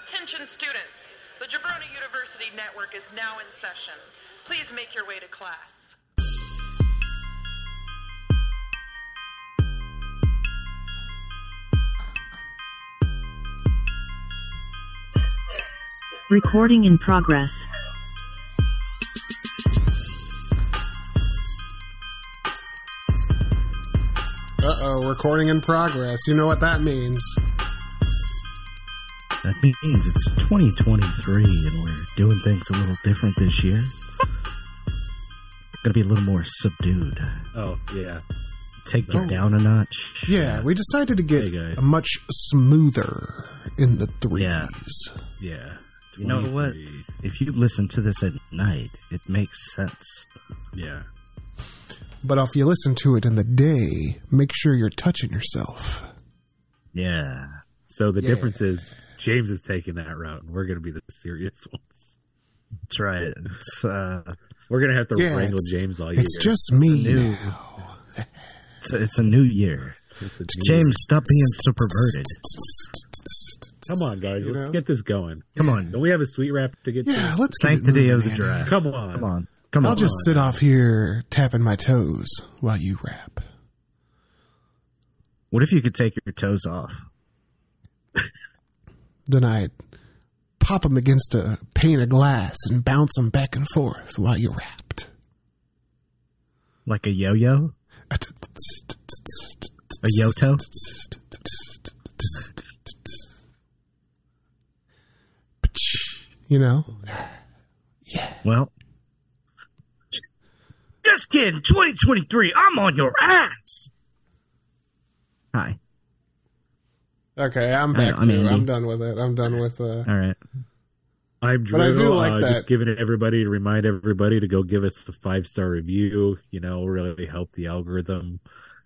Attention students, the Jabroni University Network is now in session. Please make your way to class. Recording in progress. Uh-oh, recording in progress. You know what that means. That means it's 2023 and we're doing things a little different this year. Gonna be a little more subdued. Oh, yeah. Take it down a notch. Yeah, we decided to get a much smoother in the threes. Yeah. You know what? If you listen to this at night, it makes sense. Yeah. But if you listen to it in the day, make sure you're touching yourself. Yeah. So the difference is James is taking that route, and we're going to be the serious ones. That's right. It's, we're going to have to wrangle James all year. It's just me now. It's a new year. James, stop being so perverted. Come on, guys. Let's get this going. Come on. Don't we have a sweet rap to get to? Yeah, let's get Sanctity it of the moving, draft. Come on. Come on. Come on. I'll just sit off here tapping my toes while you rap. What if you could take your toes off? Then I'd pop them against a pane of glass and bounce them back and forth while you rapped. Like a yo-yo? A yoto? You know? Yeah. Well, just kidding. 2023, I'm on your ass. Hi. Okay, I'm back too. I'm done with it. I'm done with all right. I'm Drew. But I do like that. Just giving everybody to remind everybody to go give us a 5-star review. You know, really help the algorithm.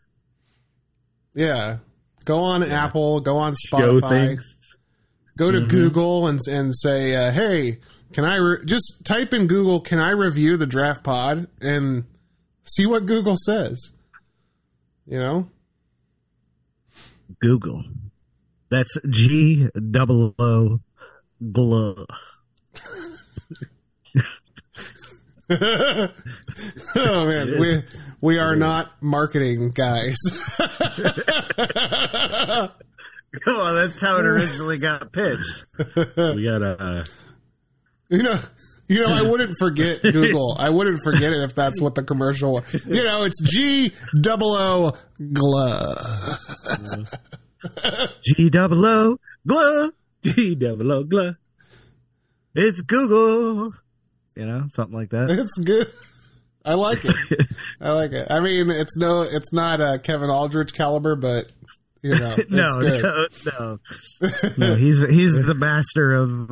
Yeah. Go on Apple. Go on Spotify. Show things. Go to Google and say, hey, can I just type in Google, can I review the Draft Pod, and see what Google says. You know? Google. That's G-O-O GLO. Oh man, we are not marketing guys. Come on, that's how it originally got pitched. We got You know, I wouldn't forget Google. I wouldn't forget it if that's what the commercial was. You know, it's G-O-O GLO. G-O-O GLO. G-O-O GLO. It's Google. You know, something like that. It's good. I like it. I mean, it's not Kevin Aldrich caliber, but you know, it's good. No. He's the master of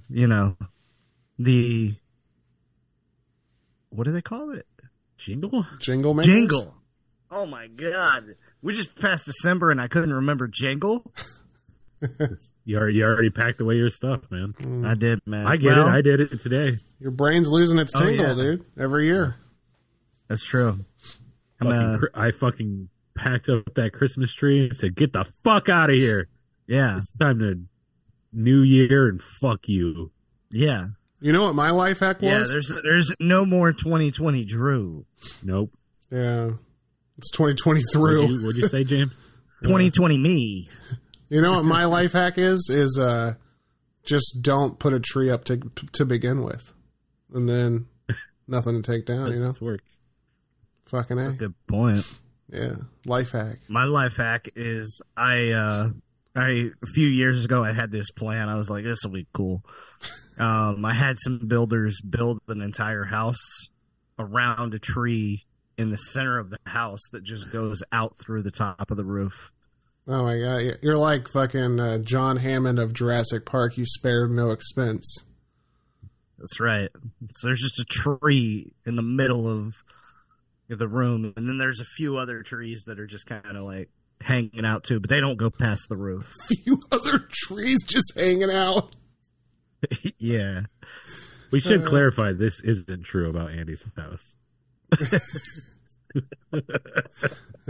the what do they call it? Jingle makers? Jingle. Oh my God! We just passed December and I couldn't remember jingle. You already packed away your stuff, man. I did, man. I get it. I did it today. Your brain's losing its tingle, dude. Every year. That's true. I fucking packed up that Christmas tree and said, "Get the fuck out of here!" Yeah, it's time to New Year and fuck you. Yeah. You know what my life hack was? Yeah, there's no more 2020 Drew. Nope. Yeah, it's 2020 What'd you say, James? 2020 me. You know what my life hack is just don't put a tree up to begin with, and then nothing to take down. You know, it's work. Fucking That's a good point. Yeah, life hack. My life hack is a few years ago I had this plan. I was like, this will be cool. I had some builders build an entire house around a tree in the center of the house that just goes out through the top of the roof. Oh my God, you're like fucking John Hammond of Jurassic Park. You spared no expense. That's right. So there's just a tree in the middle of the room, and then there's a few other trees that are just kind of like hanging out too, but they don't go past the roof. Few other trees just hanging out. Yeah. We should clarify this isn't true about Andy's house.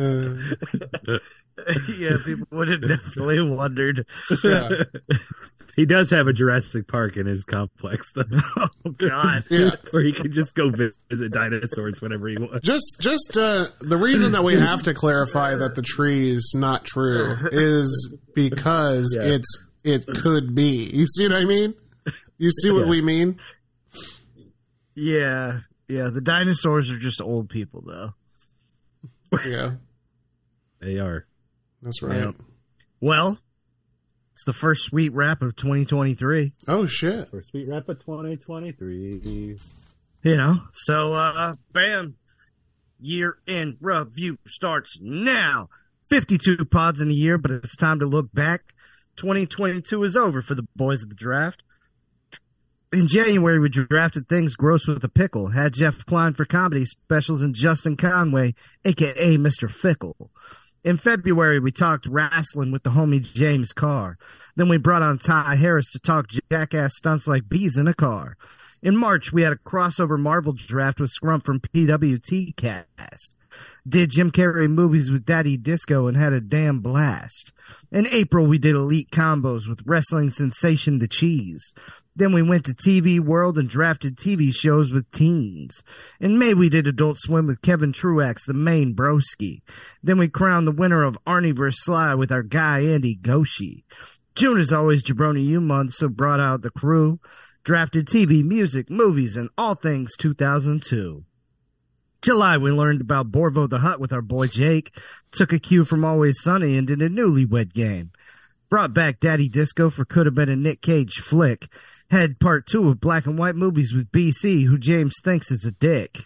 Yeah, people would have definitely wondered. Yeah. He does have a Jurassic Park in his complex, though. Oh God. Yeah. Where he can just go visit dinosaurs whenever he wants. Just the reason that we have to clarify that the tree is not true is because Yeah. it could be. You see what I mean? You see what Yeah. we mean? Yeah. Yeah. The dinosaurs are just old people, though. Yeah, They are. that's right. Yeah. Well, it's the first sweet wrap of 2023. Oh shit! For Sweet Rap of 2023. You know, so bam, year in review starts now. 52 pods in a year, but it's time to look back. 2022 is over for the boys of the draft. In January, we drafted Things Gross with a Pickle, had Jeff Klein for comedy specials and Justin Conway, a.k.a. Mr. Fickle. In February, we talked wrestling with the homie James Carr. Then we brought on Ty Harris to talk jackass stunts like bees in a car. In March, we had a crossover Marvel draft with Scrump from PWT Cast. Did Jim Carrey movies with Daddy Disco and had a damn blast. In April, we did Elite Combos with wrestling sensation The Cheese. Then we went to TV World and drafted TV shows with teens. In May, we did Adult Swim with Kevin Truax, the main broski. Then we crowned the winner of Arnie vs. Sly with our guy Andy Goshi. June is always Jabroni U month, so brought out the crew. Drafted TV, music, movies, and all things 2002. July, we learned about Borvo the Hut with our boy Jake. Took a cue from Always Sunny and did a newlywed game. Brought back Daddy Disco for Could Have Been a Nick Cage flick. Had part 2 of Black and White Movies with BC, who James thinks is a dick.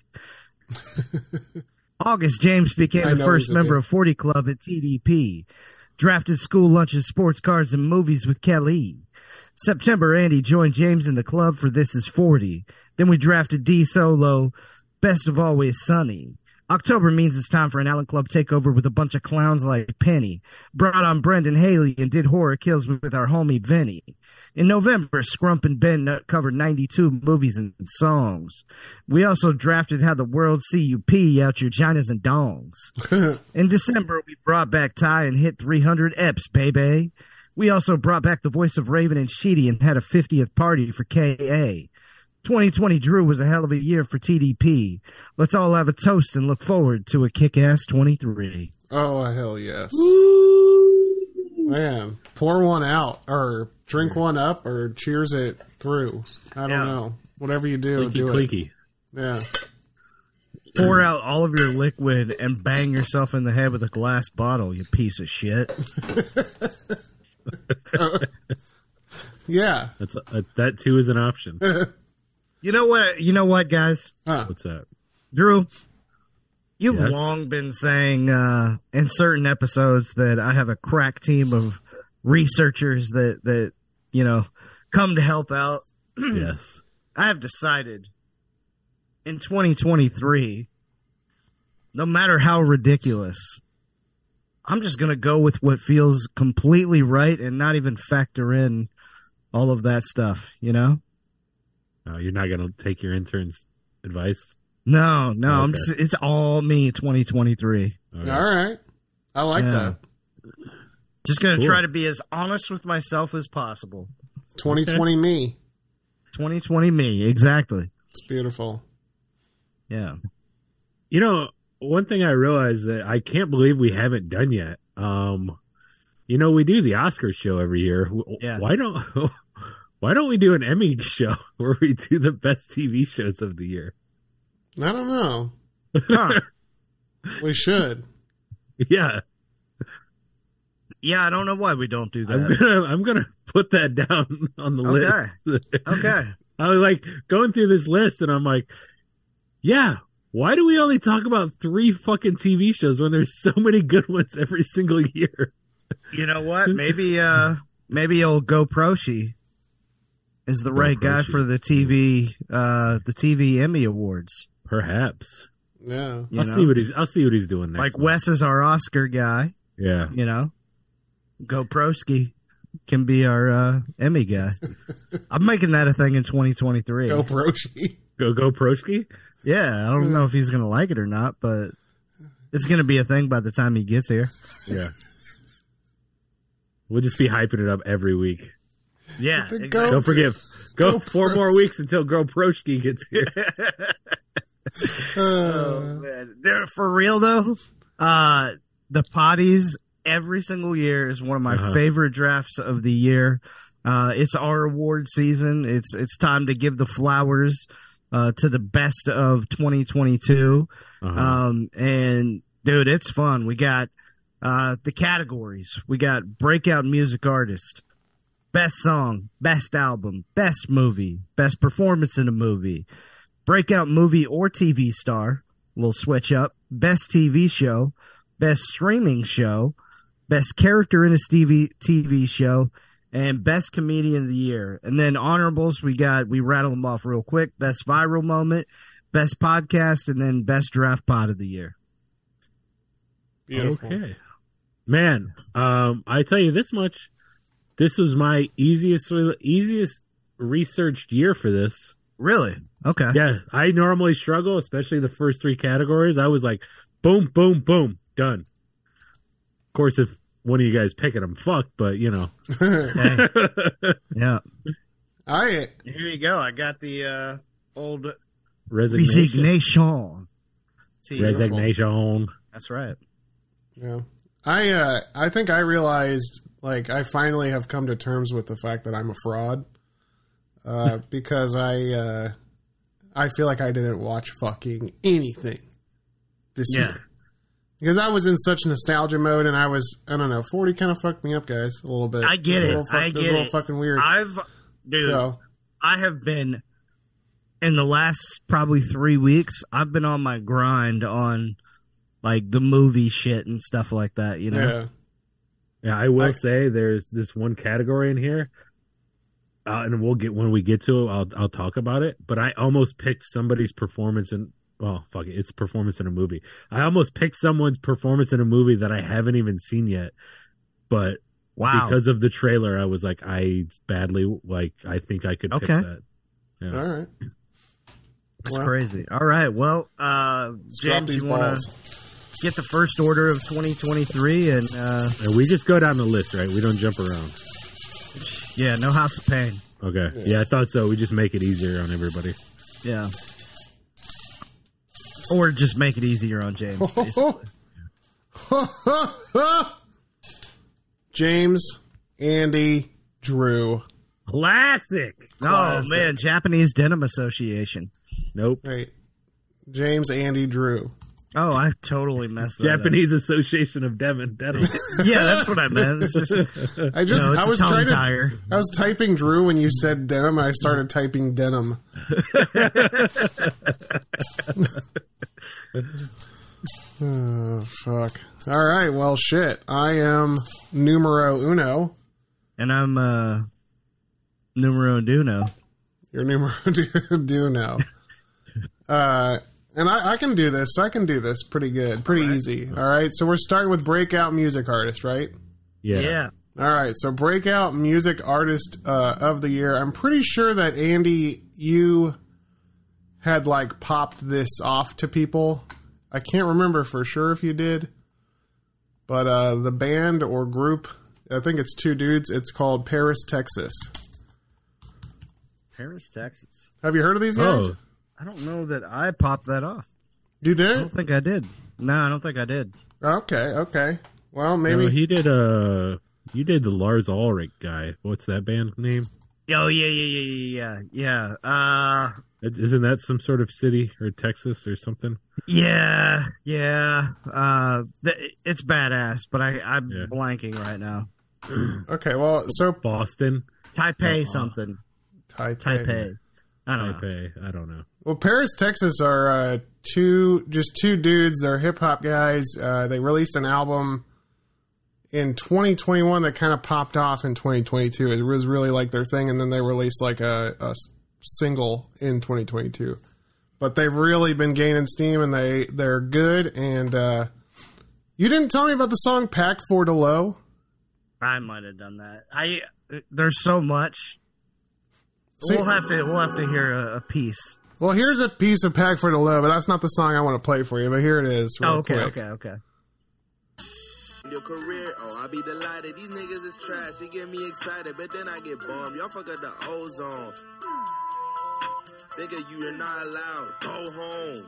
August, James became I the know first he's a member dick. of 40 Club at TDP. Drafted school lunches, sports cards, and movies with Kelly. September, Andy joined James in the club for This Is 40. Then we drafted D Solo, Best of Always Sunny. October means it's time for an Allen Club takeover with a bunch of clowns like Penny. Brought on Brendan Haley and did Horror Kills with our homie Vinny. In November, Scrump and Ben covered 92 movies and songs. We also drafted How the World See You Pee Out Your Ginas and Dongs. In December, we brought back Ty and hit 300 eps, baby. We also brought back the voice of Raven and Sheedy and had a 50th party for KA. 2020 Drew was a hell of a year for TDP. Let's all have a toast and look forward to a kick-ass 23. Oh hell yes, man! Pour one out, or drink one up, or cheers it through. I don't Yeah. know. Whatever you do, Clinky, do it. clinky. Yeah. Pour out all of your liquid and bang yourself in the head with a glass bottle, you piece of shit. Yeah. That's that too is an option. You know what? You know what, guys? Huh. What's that? Drew, you've Yes? long been saying in certain episodes that I have a crack team of researchers that you know come to help out. Yes. I have decided in 2023, no matter how ridiculous, I'm just going to go with what feels completely right and not even factor in all of that stuff, you know? Oh, you're not going to take your intern's advice? No, I'm Okay. just, it's all me 2023. Okay. All right. I like Yeah. that. Just going to Cool. try to be as honest with myself as possible. 2020 me. 2020 me, exactly. It's beautiful. Yeah. You know, one thing I realized that I can't believe we haven't done yet. You know, we do the Oscar show every year. Yeah. Why don't we do an Emmy show where we do the best TV shows of the year? I don't know. Huh. We should. Yeah. Yeah, I don't know why we don't do I'm that. gonna put that down on the list. Okay. I was like going through this list and I'm like, yeah, why do we only talk about 3 fucking TV shows when there's so many good ones every single year? You know what? Maybe old GoProshi is the right guy GoProshi. for the TV Emmy Awards. Perhaps. Yeah. You I'll know? see what he's doing next Like month. Wes is our Oscar guy, Yeah. you know. GoProski can be our Emmy guy. I'm making that a thing in 2023. Go Broshi. Go Proski? Yeah, I don't know if he's going to like it or not, but it's going to be a thing by the time he gets here. Yeah. We'll just be hyping it up every week. Yeah, Go- exactly. Don't forget, go Go 4 more Proski. weeks until Girl Proshki gets here. Oh, man. They're, for real though, the potties every single year is one of my favorite drafts of the year. It's our award season. It's time to give the flowers to the best of 2022. And dude, it's fun. We got the categories. We got breakout music artist, best song, best album, best movie, best performance in a movie, breakout movie or TV star. We'll switch up. Best TV show, best streaming show, best character in a TV show, and best comedian of the year. And then honorables, we rattle them off real quick. Best viral moment, best podcast, and then best draft pod of the year. Beautiful. Okay. Man, I tell you this much. This was my easiest researched year for this. Really? Okay. Yeah, I normally struggle, especially the first 3 categories. I was like, boom, boom, boom, done. Of course, if one of you guys pick it, I'm fucked, but you know. Hey. Yeah. I Here you go. I got the old Resignation. Resignation. That's right. yeah. I think I realized, like, I finally have come to terms with the fact that I'm a fraud. Because I feel like I didn't watch fucking anything this year. Because I was in such nostalgia mode, and I don't know, 40 kind of fucked me up, guys, a little bit. I get it. I get it. A little fucking weird. I have been, in the last probably 3 weeks, I've been on my grind on, like, the movie shit and stuff like that, you know? Yeah, I will say there's this one category in here, and we'll get when we get to it. I'll talk about it. But I almost picked somebody's performance in. Well, fuck it, it's performance in a movie. I almost picked someone's performance in a movie that I haven't even seen yet. But because of the trailer, I was like, I think I could pick that. Yeah. All right. That's crazy. All right. Well, James, you want to get the first order of 2023 and we just go down the list, right? We don't jump around. Yeah, no House of Pain. Okay. Yeah, I thought so. We just make it easier on everybody. Yeah. Or just make it easier on James. James, Andy, Drew. Classic. Oh, man. Japanese Denim Association. Nope. Right. James, Andy, Drew. Oh, I totally messed that Japanese Association of Denim. Yeah, that's what I meant. It's just, I was typing Drew when you said denim, and I started typing denim. Oh, fuck. All right, well, shit. I am numero uno. And I'm numero duno. You're numero duno. And I can do this. I can do this pretty good. Pretty easy. All right, so we're starting with breakout music artist, right? Yeah. All right, so breakout music artist of the year. I'm pretty sure that, Andy, you had, like, popped this off to people. I can't remember for sure if you did. But the band or group, I think it's 2 dudes. It's called Paris, Texas. Paris, Texas. Have you heard of these guys? Oh. I don't know that I popped that off. You did? I don't think I did. No, I don't think I did. Okay. Well, maybe. No, he did you did the Lars Ulrich guy. What's that band name? Oh, yeah. Isn't that some sort of city or Texas or something? Yeah. It's badass, but I'm blanking right now. Okay, well, so Boston? Taipei something. Taipei. I don't know. I don't know. Well, Paris, Texas are two dudes. They're hip hop guys. They released an album in 2021 that kind of popped off in 2022. It was really like their thing, and then they released like a single in 2022. But they've really been gaining steam, and they're good. And you didn't tell me about the song "Pack for the Low." I might have done that. There's so much. See, we'll have to hear a piece. Well, here's a piece of "Pack for the Low," but that's not the song I want to play for you. But here it is. Okay. Quick. your career. Oh, I be delighted. These niggas is trash. They get me excited, but then I get bummed. Y'all fuck up the ozone. Nigga, you are not allowed. Go home.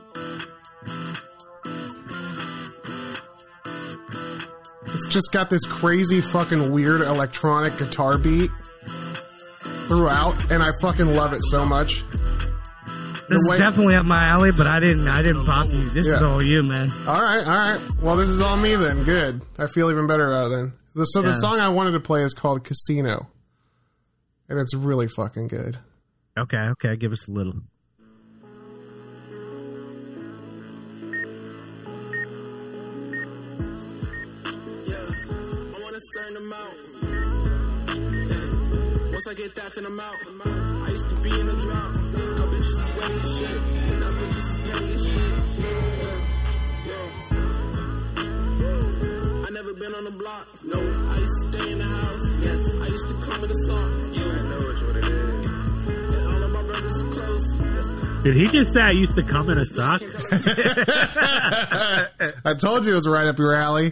It's just got this crazy fucking weird electronic guitar beat throughout, and I fucking love it so much. This is definitely up my alley, but I didn't pop you. This is all you, man. All right. Well, this is all me then. Good. I feel even better about it then. So the song I wanted to play is called Casino, and it's really fucking good. Okay. Give us a little. Once I get that, then I'm out. I used to be in a drought. Now bitches is wetty as shit. Now bitches is petty as shit. I never been on the block. No, I used to stay in the house. Yes, I used to come in the socks. I know it's what it is. And all of my brothers are close. Did he just say I used to come in a sock? I told you it was right up your alley.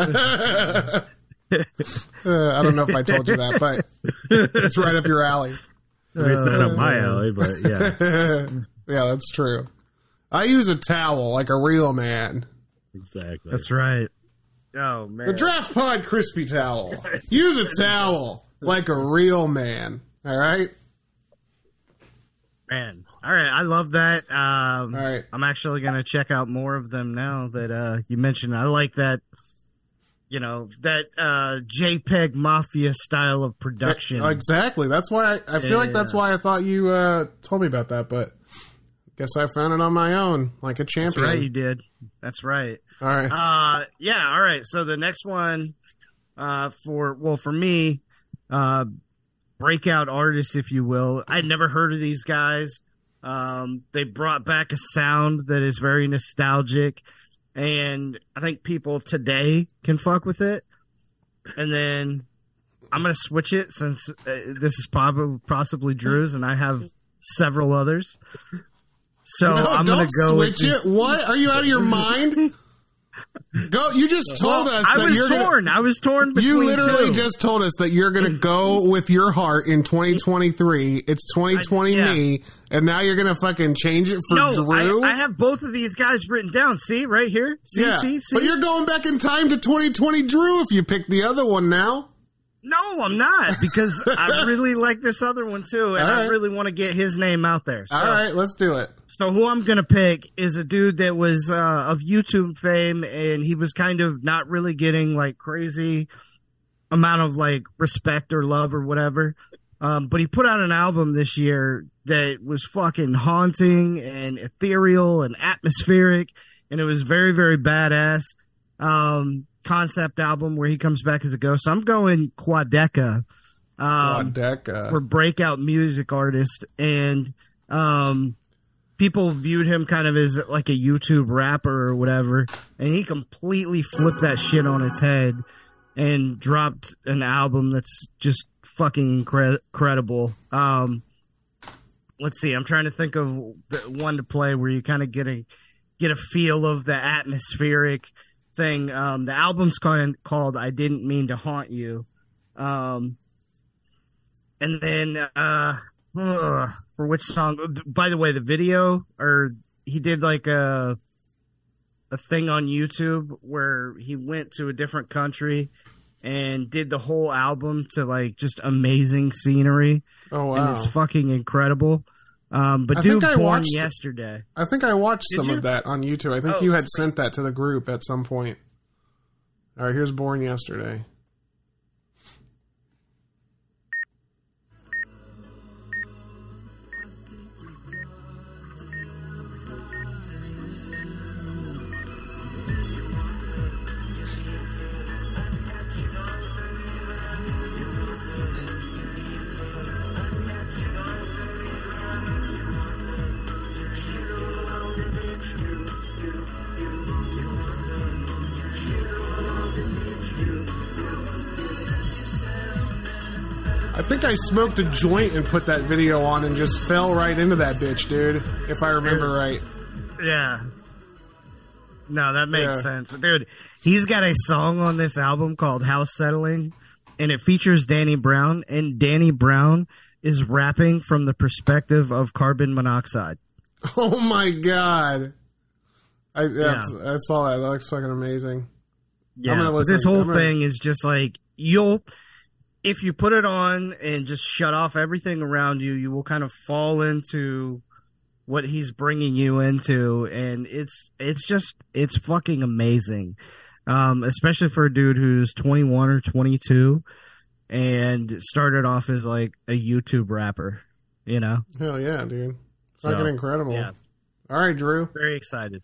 I don't know if I told you that, but it's right up your alley. I mean, it's not up my alley, but yeah. Yeah, that's true. I use a towel like a real man. Exactly. That's right. Oh, man. The Draft Pod Crispy Towel. Use a towel like a real man. All right? Man. All right. I love that. All right. I'm actually going to check out more of them now that you mentioned. I like that. You know, that JPEG Mafia style of production. Exactly. That's why I feel like that's why I thought you told me about that, but guess I found it on my own, like a champion. That's right, you did. That's right. All right. Yeah, all right. So the next one for me, breakout artists, if you will. I'd never heard of these guys. They brought back a sound that is very nostalgic. And I think people today can fuck with it. And then I'm going to switch it since this is possibly Drew's, and I have several others. So no, I'm going to go switch with it. What? Are you out of your mind? Go! You just told us that you're torn. I was torn between You literally two. just told us that you're going to go with your heart in 2023. It's 2020 me, and now you're going to fucking change it for Drew? I have both of these guys written down. See, right here? See? But you're going back in time to 2020 Drew if you pick the other one now. No, I'm not, because I really like this other one, too, and I really want to get his name out there. So. All right, let's do it. So who I'm going to pick is a dude that was of YouTube fame, and he was kind of not really getting, like, crazy amount of, like, respect or love or whatever. But he put out an album this year that was fucking haunting and ethereal and atmospheric, and it was very, very badass. Concept album where he comes back as a ghost. So I'm going Quadeca. For breakout music artist. And people viewed him kind of as like a YouTube rapper or whatever. And he completely flipped that shit on its head and dropped an album that's just fucking incredible. Let's see. I'm trying to think of one to play where you kind of get a feel of the atmospheric thing. The album's called I Didn't Mean to Haunt You. And then for which song, by the way, the video, or he did like a thing on YouTube where he went to a different country and did the whole album to like just amazing scenery. Oh wow. And it's fucking incredible. But Born Yesterday. I think I watched some of that on YouTube. I think you had sent that to the group at some point. All right, here's Born Yesterday. I think I smoked a joint and put that video on and just fell right into that bitch, dude. If I remember right. Yeah. No, that makes Yeah. sense. Dude, he's got a song on this album called House Settling, and it features Danny Brown, and Danny Brown is rapping from the perspective of carbon monoxide. Oh my god! I saw that. That looks fucking amazing. Yeah, I'm gonna but listen. this whole I'm gonna- thing is just like, if you put it on and just shut off everything around you, you will kind of fall into what he's bringing you into, and it's fucking amazing, especially for a dude who's 21 or 22 and started off as like a YouTube rapper, you know. Hell yeah, dude! So, Fucking incredible. yeah. All right, Drew. Very excited.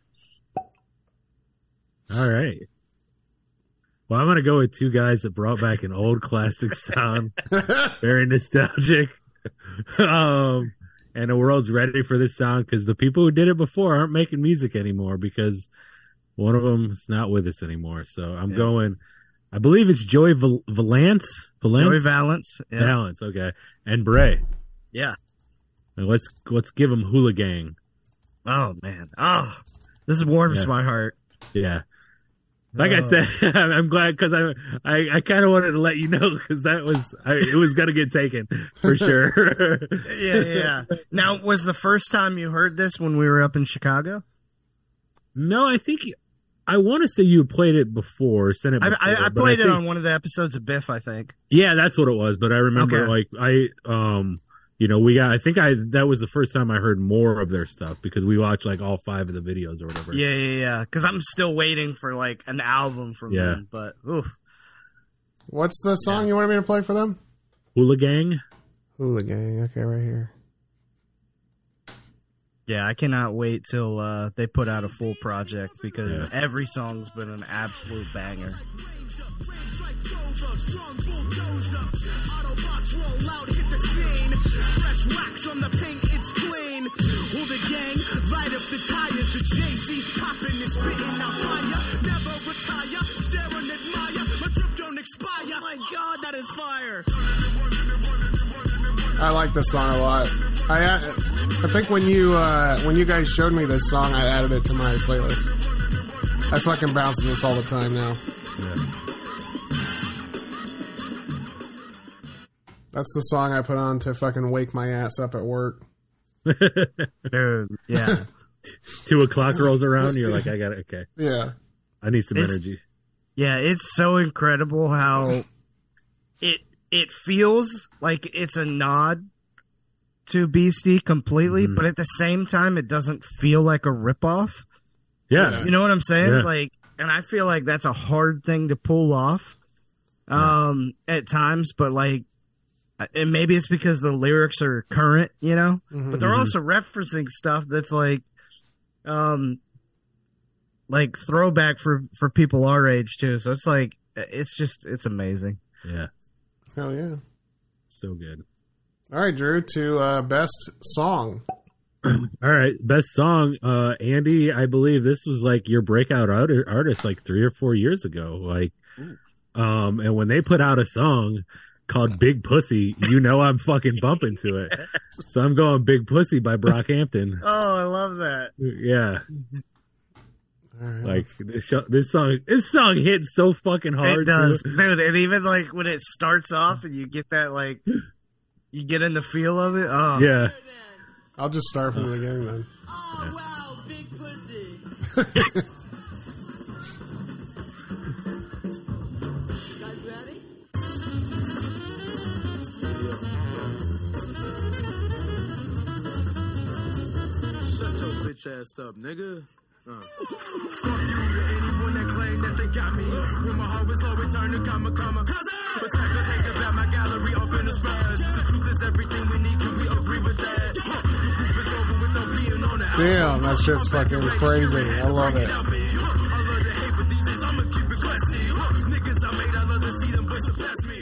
All right. Well, I'm going to go with two guys that brought back an old classic sound. Very nostalgic. And the world's ready for this sound because the people who did it before aren't making music anymore because one of them is not with us anymore. So I'm going, I believe it's Joey Valance. Joey Valance. Yeah. Valance, okay. And Bray. Yeah. And let's give them Hula Gang. Oh, man. Oh, this warms my heart. Yeah. Like I said, I'm glad because I kind of wanted to let you know because it was going to get taken for sure. Yeah. Now, was the first time you heard this when we were up in Chicago? No, I think I want to say you played it before. Sent it before, I but played it think- on one of the episodes of Biff, I think. Yeah, that's what it was. But I remember Okay. I think that was the first time I heard more of their stuff because we watched like all 5 of the videos or whatever. Yeah. Because I'm still waiting for like an album from them. But oof. What's the song you wanted me to play for them? Hula Gang. Hula Gang. Okay, right here. Yeah, I cannot wait till they put out a full project because every song's been an absolute banger. Fresh wax on the paint, it's clean. All the gang, light up the tires. The JC's popping, it's spitting out fire. Never retire, stare and admire. My drip don't expire. Oh my God, that is fire. I like this song a lot. I think when you guys showed me this song, I added it to my playlist. I fucking bounce to this all the time now. That's the song I put on to fucking wake my ass up at work. Dude, yeah. 2 o'clock rolls around, and you're like, I got it. Okay, Yeah. I need some energy. Yeah, it's so incredible how it feels like it's a nod to Beastie completely, but at the same time, it doesn't feel like a ripoff. Yeah. You know what I'm saying? Yeah. Like, and I feel like that's a hard thing to pull off at times, but like, and maybe it's because the lyrics are current, you know, but they're also referencing stuff that's like throwback for people our age too. So it's like, it's amazing. Yeah. Hell yeah. So good. All right, Drew, to best song. All right, best song, Andy. I believe this was like your breakout artist like 3 or 4 years ago. Like, and when they put out a song called "Big Pussy," you know I'm fucking bumping to it. So I'm going "Big Pussy" by Brockhampton. Oh, I love that. Yeah, All right, like this song hits so fucking hard. It does, too. dude. And even like when it starts off and you get that like, you get in the feel of it. Oh, Yeah, I'll just start from the beginning then. Oh, wow, big pussy. You guys ready? Shut your bitch ass up, nigga. Fuck you to anyone that claim that they got me. When my heart was low, return to comma. But seconds ain't about my gallery off in the splash. The truth is everything we need, can we agree with that? The group is over without being on the Damn, that shit's fucking crazy. I love it. I love to hate, but these days I'ma keep it classy. Niggas I made, I love to see them boys surpass me.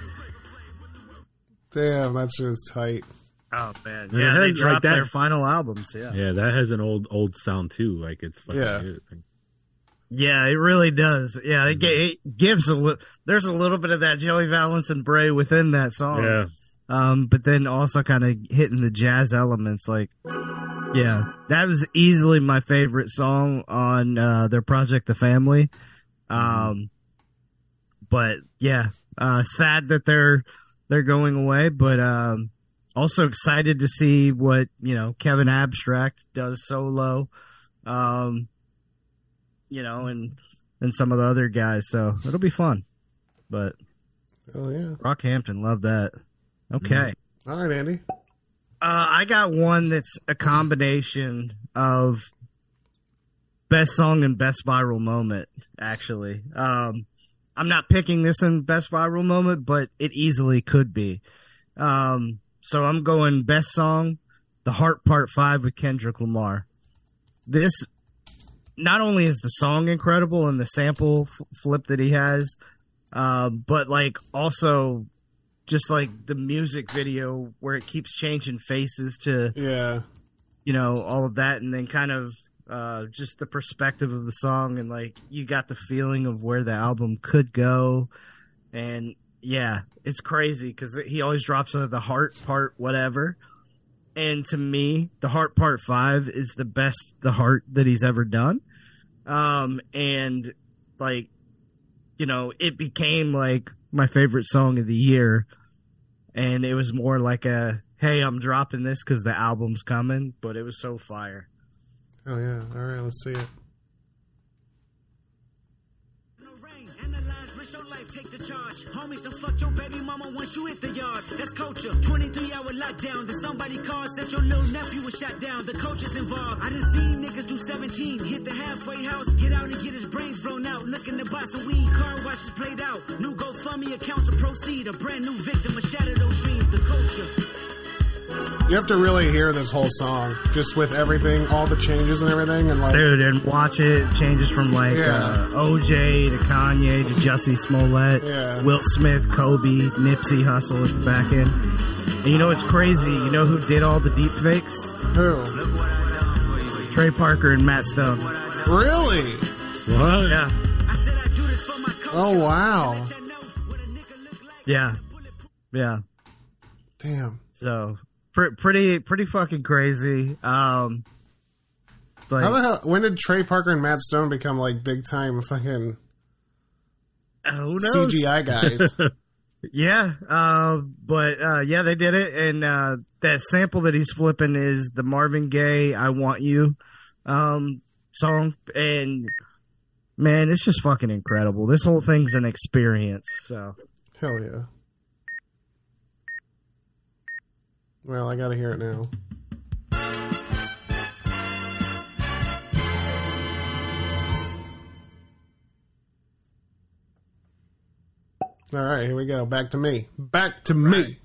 Damn, that shit is tight. Oh man, Yeah, yeah, it they has, dropped like, that- their final albums. yeah, that has an old sound too. Like it's fucking Yeah. good. Yeah, it really does. Yeah, it gives a little. There's a little bit of that Joey Valance and Bray within that song. Yeah. But then also kind of hitting the jazz elements. Like, Yeah, that was easily my favorite song on their project, The Family. But yeah, sad that they're going away, but also excited to see what, you know, Kevin Abstract does solo, you know, and some of the other guys. So it'll be fun. But oh yeah, Rockhampton, love that. Okay. All right, Andy. I got one that's a combination of best song and best viral moment, actually. I'm not picking this in best viral moment, but it easily could be. So I'm going best song, The Heart Part 5 with Kendrick Lamar. This, not only is the song incredible and the sample flip that he has, but like also just like the music video where it keeps changing faces to, you know, all of that. And then kind of just the perspective of the song, and like you got the feeling of where the album could go. And yeah, it's crazy because he always drops the heart part whatever, and to me the Heart Part 5 is the best The Heart that he's ever done. And like, you know, it became like my favorite song of the year, and it was more like a, hey, I'm dropping this because the album's coming, but it was so fire. Oh yeah, all right, let's see it. Take the charge. Homies, don't fuck your baby mama once you hit the yard. That's culture. 23-hour lockdown. Then somebody called, said your little nephew was shot down. The coach is involved. I done seen niggas do 17. Hit the halfway house. Get out and get his brains blown out. Looking to buy some weed. Car washes played out. New GoFundMe accounts will proceed. A brand new victim of shatter those dreams. The culture. You have to really hear this whole song, just with everything, all the changes and everything, and like, dude, and watch it. Changes from like OJ to Kanye to Jussie Smollett, Will Smith, Kobe, Nipsey Hussle at the back end. And you know what's crazy? You know who did all the deep fakes? Who? Trey Parker and Matt Stone. Really? What? Yeah. Oh wow. Yeah. Yeah. Damn. So pretty fucking crazy. Like, how the hell? When did Trey Parker and Matt Stone become like big time fucking who knows? CGI guys? Yeah, but yeah, they did it, and that sample that he's flipping is the Marvin Gaye "I Want You" song, and man, it's just fucking incredible. This whole thing's an experience. So hell yeah. Well, I gotta hear it now. All right, here we go. Back to me. Back to me.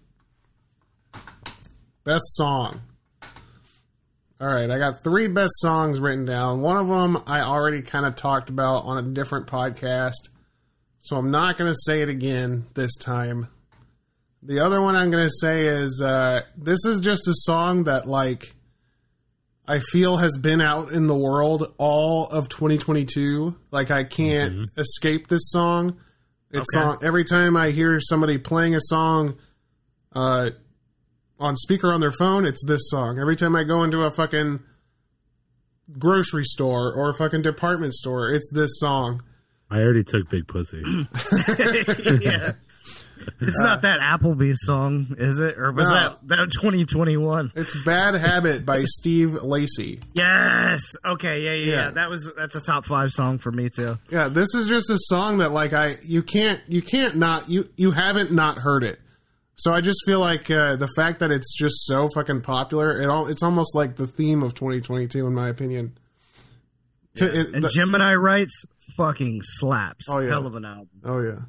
Best song. All right, I got 3 best songs written down. One of them I already kind of talked about on a different podcast, so I'm not going to say it again this time. The other one I'm going to say is, this is just a song that, like, I feel has been out in the world all of 2022. Like, I can't escape this song. It's on, every time I hear somebody playing a song on speaker on their phone, it's this song. Every time I go into a fucking grocery store or a fucking department store, it's this song. I already took Big Pussy. Yeah. It's not that Applebee's song, is it? Or was that 2021? It's Bad Habit by Steve Lacy. Yes. Okay. Yeah. That's a top 5 song for me too. Yeah. This is just a song that like you haven't not heard it. So I just feel like the fact that it's just so fucking popular, it's almost like the theme of 2022 in my opinion. Yeah. And Gemini Rights fucking slaps. Oh yeah. Hell of an album. Oh yeah.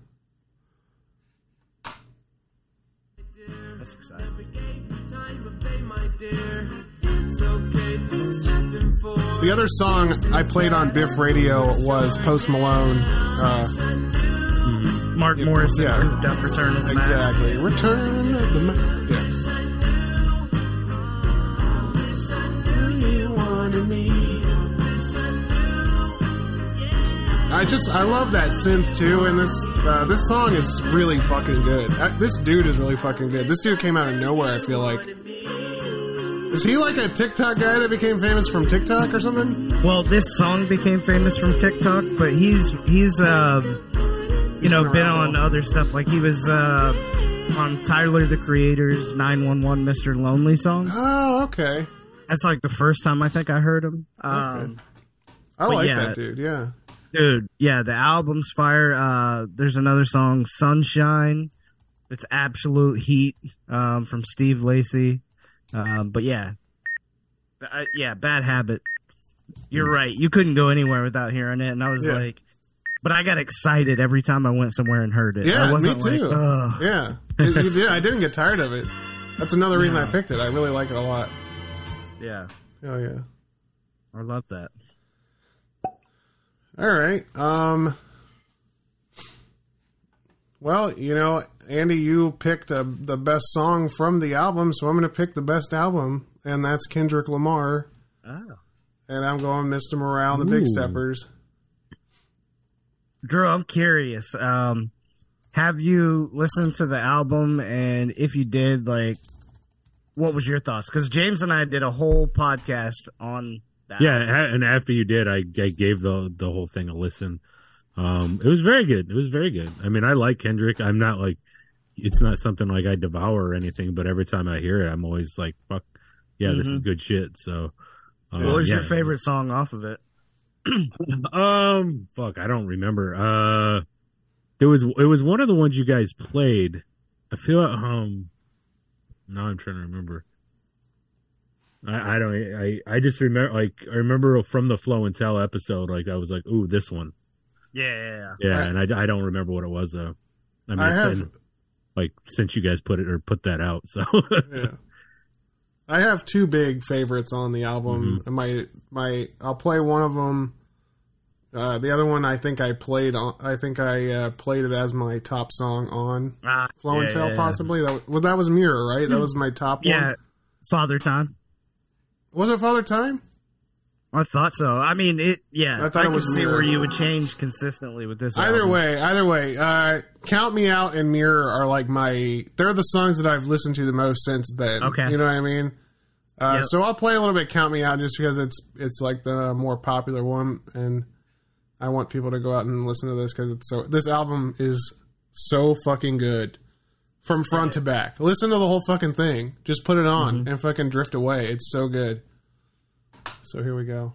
That's exciting. The other song I played on Biff Radio was Post Malone. Mark Morrison, Hooped Up, Return of the Mac. Exactly. Return of the Mac. Yes. You wanted me. I love that synth too, and this song is really fucking good. This dude is really fucking good. This dude came out of nowhere, I feel like. Is he like a TikTok guy that became famous from TikTok or something? Well, this song became famous from TikTok, but he's been on other stuff. Like he was on Tyler the Creator's 911 Mr. Lonely song. Oh, okay. That's like the first time I think I heard him. Okay. I like that dude, yeah. Dude, yeah, the album's fire. There's another song, Sunshine. It's absolute heat from Steve Lacy. But yeah, Bad Habit. You're right. You couldn't go anywhere without hearing it, and I was like, but I got excited every time I went somewhere and heard it. Yeah, I wasn't me too. Like, ugh. Yeah, I didn't get tired of it. That's another reason I picked it. I really like it a lot. Yeah. Oh yeah. I love that. All right. Well, Andy, you picked the best song from the album, so I'm going to pick the best album, and that's Kendrick Lamar. Oh. And I'm going Mr. Morale and the Big Steppers. Drew, I'm curious. Have you listened to the album, and if you did, like, what was your thoughts? Because James and I did a whole podcast on that. Yeah, and after you did, I gave the whole thing a listen. It was very good. It was very good. I mean, I like Kendrick. I'm not like, it's not something like I devour or anything, but every time I hear it, I'm always like, fuck, yeah, this is good shit. So, what was your favorite song off of it? Fuck, I don't remember. It was one of the ones you guys played. I feel now I'm trying to remember. I just remember, like, I remember from the Flow and Tell episode, like, I was like, ooh, this one. Yeah. And I don't remember what it was, though. I mean, it's been, like, since you guys put that out, so. Yeah. I have two big favorites on the album. Mm-hmm. I'll play one of them. The other one, I think I played it as my top song on Flow and Tell, possibly. That was Mirror, right? That was my top one. Yeah, Father Time. Was it Father Time? I thought so. I mean, I thought it was could see Mirror. where you would change consistently with this Either album. way. Count Me Out and Mirror are like they're the songs that I've listened to the most since then. Okay. You know what I mean? Yep. So I'll play a little bit Count Me Out just because it's like the more popular one, and I want people to go out and listen to this because this album is so fucking good from front to back. Listen to the whole fucking thing. Just put it on and fucking drift away. It's so good. So here we go.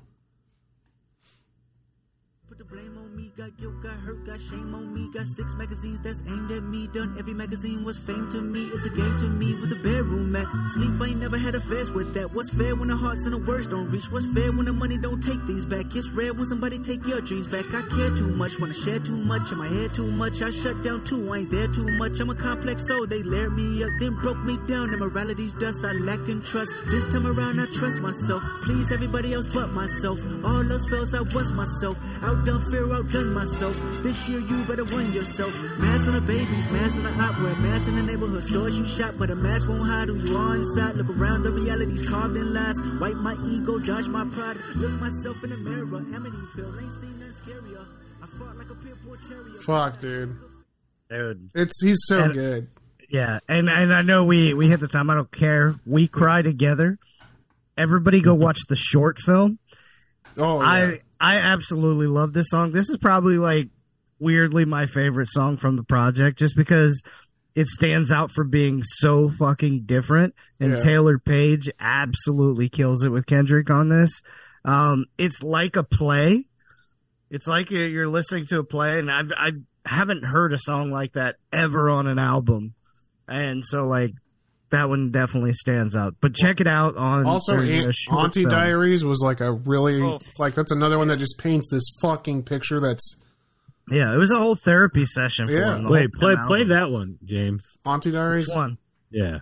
Put the blame on me, got guilt, got hurt, got shame on me, got 6 magazines that's aimed at me, done every magazine was fame to me, it's a game to me with a bedroom at sleep, I ain't never had affairs with that, what's fair when the hearts and the words don't reach, what's fair when the money don't take these back, it's rare when somebody take your dreams back, I care too much, wanna share too much, in my head too much, I shut down too, I ain't there too much, I'm a complex soul, they layered me up, then broke me down, and morality's dust, I lack in trust, this time around I trust myself, please everybody else but myself, all else fails I was myself, outdone fear, outdone myself. This year you better win yourself. Mask on the babies, mask on the opera, mask in the neighborhood stores you shop, but a mask won't hide who you are inside. Look around, the reality's carved in lies. Wipe my ego, dodge my pride. Look myself in the mirror. Amityville ain't seen nothing scarier. I fought like a pit bull terrier. Fuck, dude. He's so good. Yeah, and I know we hit the time. I don't care. We cry together. Everybody go watch the short film. Oh, yeah. I absolutely love this song. This is probably like weirdly my favorite song from the project just because it stands out for being so fucking different. And Taylor Page absolutely kills it with Kendrick on this. It's like a play. It's like you're listening to a play, and I haven't heard a song like that ever on an album. And so like that one definitely stands out. But check it out on also Auntie Diaries was like a really like that's another one that just paints this fucking picture that's it was a whole therapy session for him. Wait, play that one, James. Auntie Diaries? Which one? Yeah.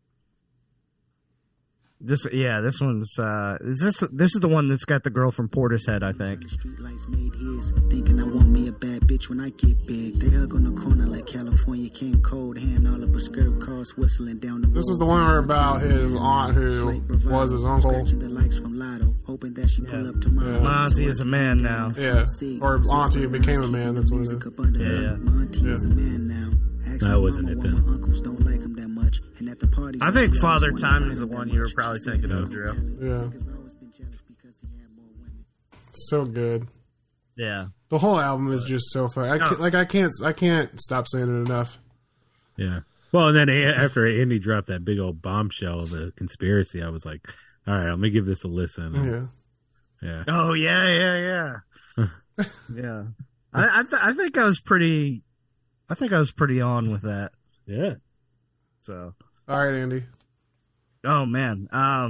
This one's this is the one that's got the girl from Portishead, I think. Streetlights made his, thinking I want me a bad bitch when I get big. They hug on the corner like California came cold, hand all of her skirt cars whistling down the road. This is the one about his aunt who was his uncle. The likes from Lotto, hoping that she pull up to my auntie is a man now. Yeah, or auntie became a man. That's what it is. My auntie is a man now. That wasn't it then. Uncles don't like him that much, and at at the party. I think Father Time is the one you were probably thinking of, Drew. Yeah. So good. Yeah. The whole album is just so fun. I can't stop saying it enough. Yeah. Well, and then after Andy dropped that big old bombshell of the conspiracy, I was like, all right, let me give this a listen. And, yeah. Oh, yeah. Yeah. I think I was pretty on with that. Yeah. So. All right, Andy. Oh, man.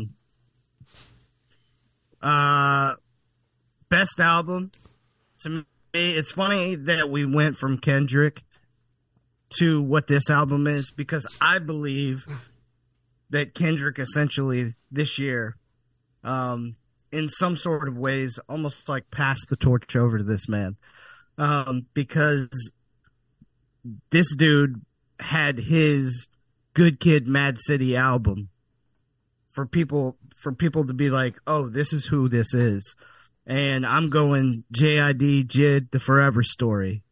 Best album. To me, it's funny that we went from Kendrick to what this album is, because I believe that Kendrick essentially this year, in some sort of ways, almost like passed the torch over to this man, because this dude had his Good Kid, Mad City album for people to be like, oh, this is who this is. And I'm going JID, JID, The Forever Story.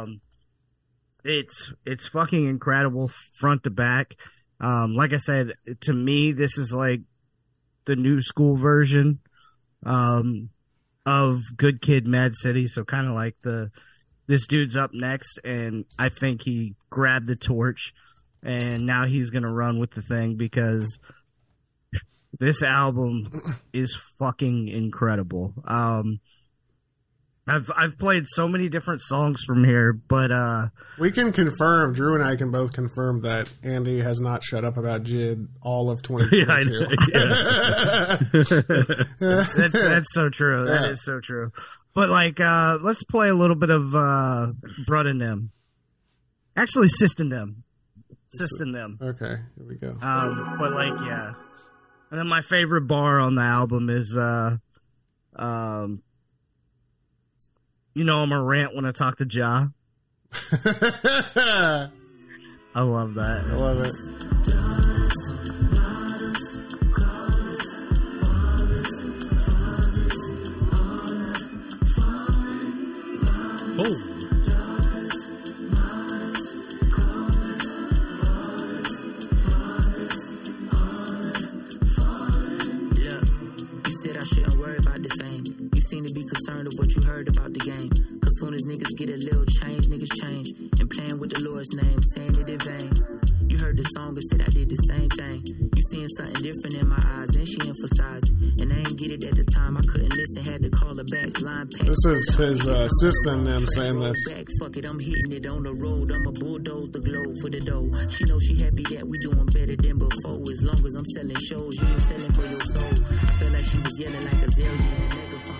It's fucking incredible front to back. Like I said, to me, this is like the new school version of Good Kid, Mad City. So kind of like this dude's up next, and I think he grabbed the torch, and now he's going to run with the thing, because this album is fucking incredible. I've played so many different songs from here, but we can confirm, Drew and I can both confirm that Andy has not shut up about JID all of 2022. That's so true. That is so true. But like, let's play a little bit of Brud and Them. Actually, System Them. Okay, here we go. But like, yeah. And then my favorite bar on the album is, you know, I'm a rant when I talk to Ja. I love that. I love it. Oh. Seem to be concerned of what you heard about the game. Cause soon as niggas get a little change, niggas change. And playing with the Lord's name, saying it in vain. You heard the song and said I did the same thing. You seeing something different in my eyes, and she emphasized it. And I ain't get it at the time, I couldn't listen, had to call her back. Line pack. This is his System Them saying this. Back, fuck it, I'm hitting it on the road. I'ma bulldoze the globe for the dough. She know she happy that we doing better than before. As long as I'm selling shows, you ain't selling for your soul. I feel like she was yelling like a zillion.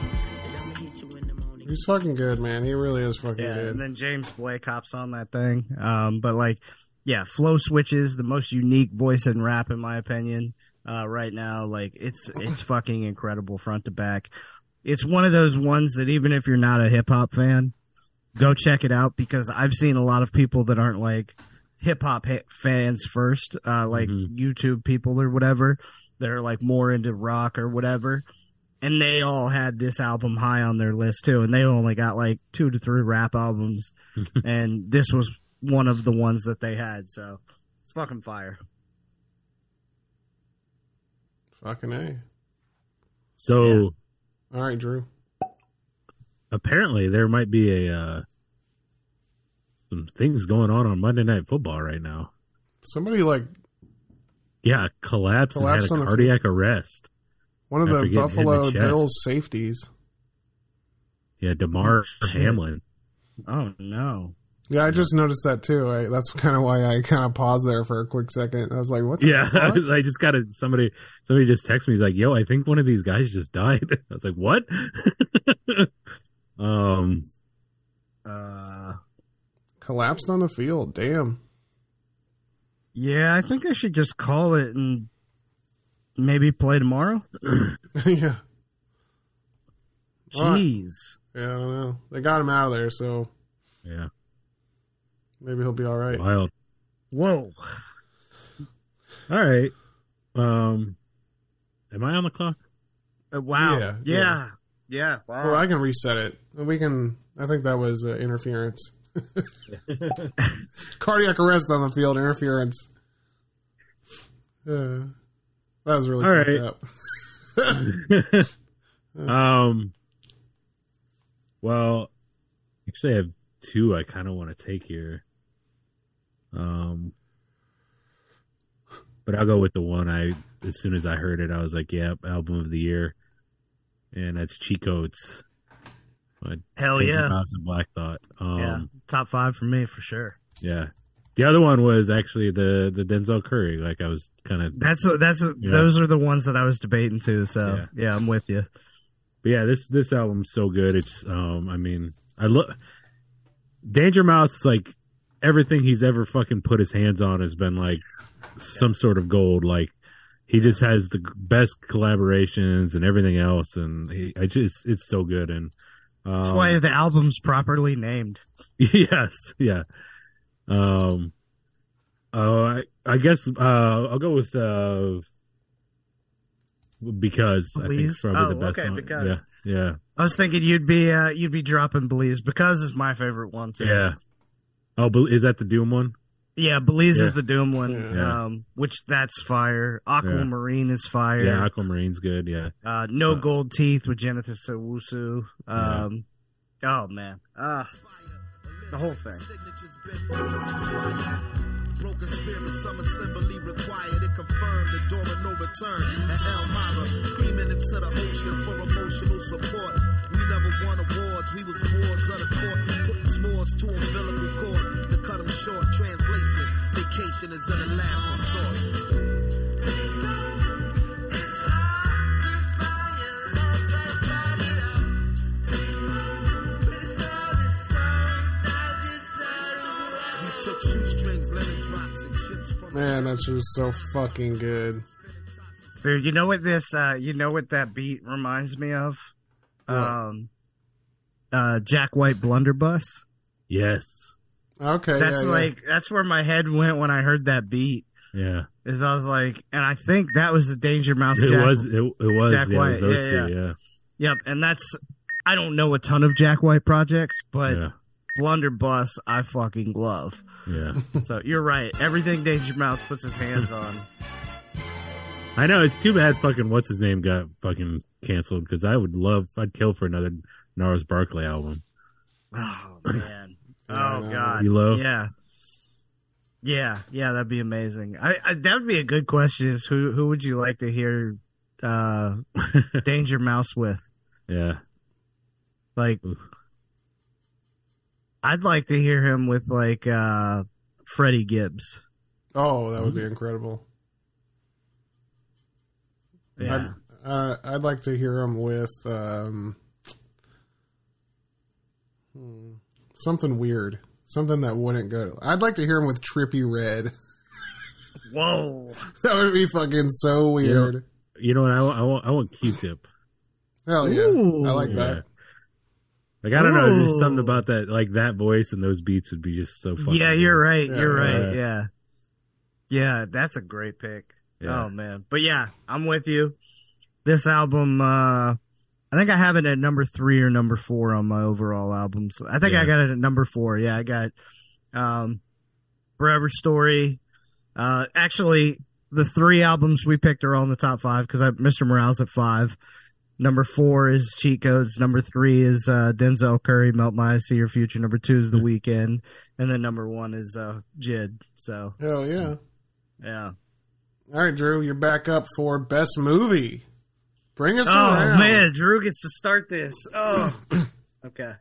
He's fucking good, man. He really is fucking good. And then James Blake hops on that thing. But like, yeah, Flow Switches, the most unique voice in rap, in my opinion, right now. Like, it's fucking incredible front to back. It's one of those ones that even if you're not a hip hop fan, go check it out, because I've seen a lot of people that aren't like hip hop fans first, like YouTube people or whatever, that are like more into rock or whatever. And they all had this album high on their list too, and they only got like 2 to 3 rap albums, and this was one of the ones that they had. So it's fucking fire. Fucking A. So, yeah. All right, Drew. Apparently, there might be some things going on Monday Night Football right now. Somebody collapsed and had a cardiac arrest. One of the Buffalo Bills safeties. Yeah, DeMar Hamlin. Oh, no. Yeah, I just noticed that too. That's kind of why I kind of paused there for a quick second. I was like, what the fuck? I just got somebody just texted me. He's like, yo, I think one of these guys just died. I was like, what? Collapsed on the field. Damn. Yeah, I think I should just call it and maybe play tomorrow. Yeah. Jeez. Yeah, I don't know. They got him out of there, so yeah, maybe he'll be all right. Wild. Whoa. All right. Am I on the clock? Wow. Yeah. Wow. Well, I can reset it. We can. I think that was interference. Cardiac arrest on the field. Interference. That was really All fucked right. up. Well, actually, I have two I kind of want to take here. But I'll go with the one as soon as I heard it, I was like, "Yep, album of the year," and that's Cheat Codes. Hell yeah. Mouse and Black Thought. Yeah, top 5 for me for sure. Yeah. The other one was actually the Denzel Curry. Like I was kind of Those are the ones that I was debating too. So yeah, I'm with you. But yeah, this album's so good. It's I mean, I look Danger Mouse, like everything he's ever fucking put his hands on has been like some sort of gold. Like he just has the best collaborations and everything else, and it's so good. And that's why the album's properly named. Yes, yeah. I guess I'll go with Because. Belize? I think it's probably the best okay, song. Because. Yeah. I was thinking you'd be dropping Belize. Because is my favorite one too. Yeah. Oh, is that the Doom one? Yeah, Belize is the Doom one. Yeah. Which that's fire. Aquamarine is fire. Yeah, Aquamarine's good. Yeah. No Gold Teeth with Genesis Owusu. Oh man. The whole thing. Broken spirit, some assembly required. It confirmed the door of no return. At Elmira, screaming into the ocean for emotional support. We never won awards, we was wards of the court. Putting swords to umbilical cords to cut them short. Translation, vacation is in the last resort. Man, that's just so fucking good. Dude, you know what that beat reminds me of? Jack White Blunderbuss. Yes. Okay. That's where my head went when I heard that beat. Yeah. Is I was like, and I think that was the Danger Mouse. It Jack, was Jack yeah, White. It was those two, yeah. Yep, and I don't know a ton of Jack White projects, but Blunderbuss I fucking love. Yeah. So you're right. Everything Danger Mouse puts his hands on. I know, it's too bad fucking what's his name got fucking canceled, because I'd kill for another Gnarls Barkley album. Oh man. Oh god. Elo? Yeah. Yeah, that'd be amazing. That would be a good question. Is who would you like to hear Danger Mouse with? Yeah. Like, I'd like to hear him with like Freddie Gibbs. Oh, that would be incredible. Yeah. I'd like to hear him with something weird. Something that wouldn't go. I'd like to hear him with Trippie Redd. Whoa. That would be fucking so weird. You know what? I want Q-Tip. Hell yeah. Ooh. I like that. Like, I don't know. There's something about that, like that voice and those beats would be just so fucking Yeah, you're right. Yeah. You're right. Yeah. Yeah, that's a great pick. Yeah. Oh, man. But yeah, I'm with you. This album, I think I have it at number 3 or number 4 on my overall albums. I think I got it at number 4. Yeah, I got Forever Story. Actually, the 3 albums we picked are all in the top 5 because Mr. Morale's at 5. Number 4 is Cheat Codes. Number 3 is Denzel Curry, Melt My Eyes, See Your Future. Number 2 is The Weeknd. And then number 1 is Jid. So, Hell yeah. yeah. All right, Drew, you're back up for Best Movie. Bring us around. Oh, man, Drew gets to start this. Oh, okay.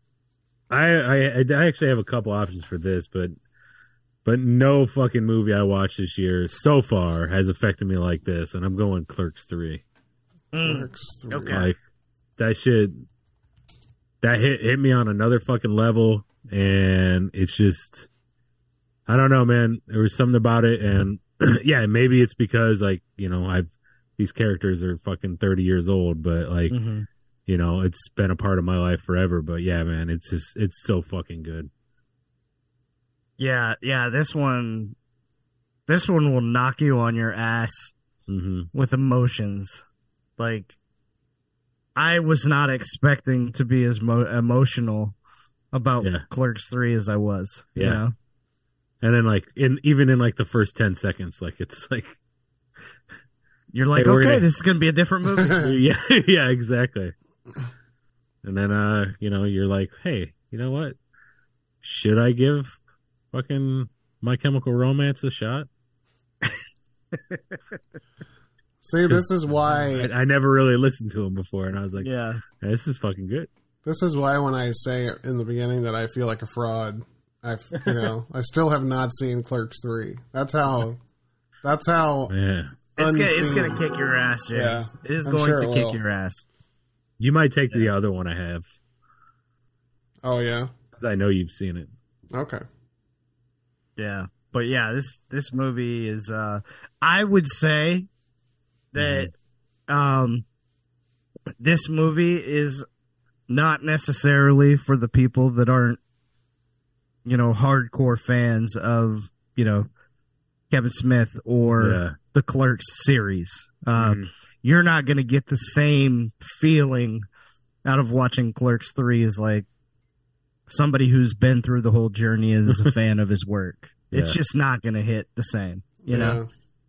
I actually have a couple options for this, but no fucking movie I watched this year so far has affected me like this, and I'm going Clerks 3. Clerks 3. Okay. Like, that shit, that hit me on another fucking level, and it's just, I don't know, man. There was something about it, and yeah, maybe it's because, like, you know, these characters are fucking 30 years old, but like, you know, it's been a part of my life forever. But yeah, man, it's so fucking good. Yeah, this one will knock you on your ass with emotions. Like, I was not expecting to be as emotional about Clerks 3 as I was. Yeah. You know? And then, like, even in like the first 10 seconds, like, it's like You're like, Hey, we're okay, gonna- this is going to be a different movie. yeah, exactly. And then, you're like, hey, you know what? Should I give fucking My Chemical Romance a shot? See, this is why I never really listened to him before, and I was like, Yeah. hey, this is fucking good. this is why when I say in the beginning that I feel like a fraud, I still have not seen Clerks 3. That's how Yeah. It's unseen. going to kick your ass, James. Yeah, It is I'm going sure to it kick will. your ass. You might take the other one I have, Oh yeah. 'cause I know you've seen it. Okay. Yeah. But yeah, this movie is I would say that this movie is not necessarily for the people that aren't hardcore fans of Kevin Smith or the Clerks series. You're not going to get the same feeling out of watching Clerks 3 as like somebody who's been through the whole journey as a fan of his work. It's just not going to hit the same, you know?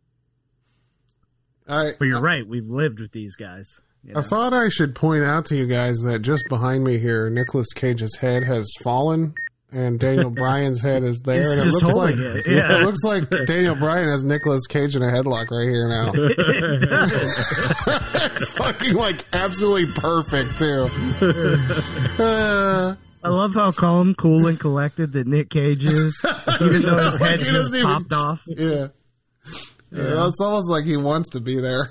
But you're right. We've lived with these guys. You know? I thought I should point out to you guys that just behind me here, Nicolas Cage's head has fallen, and Daniel Bryan's head is there. He's And it just looks like holding it. Yeah. it looks like Daniel Bryan has Nicolas Cage in a headlock right here now. It's fucking like absolutely perfect too. I love how calm, cool, and collected that Nick Cage is, even though his head He just doesn't even- popped off. Yeah. It's almost like he wants to be there.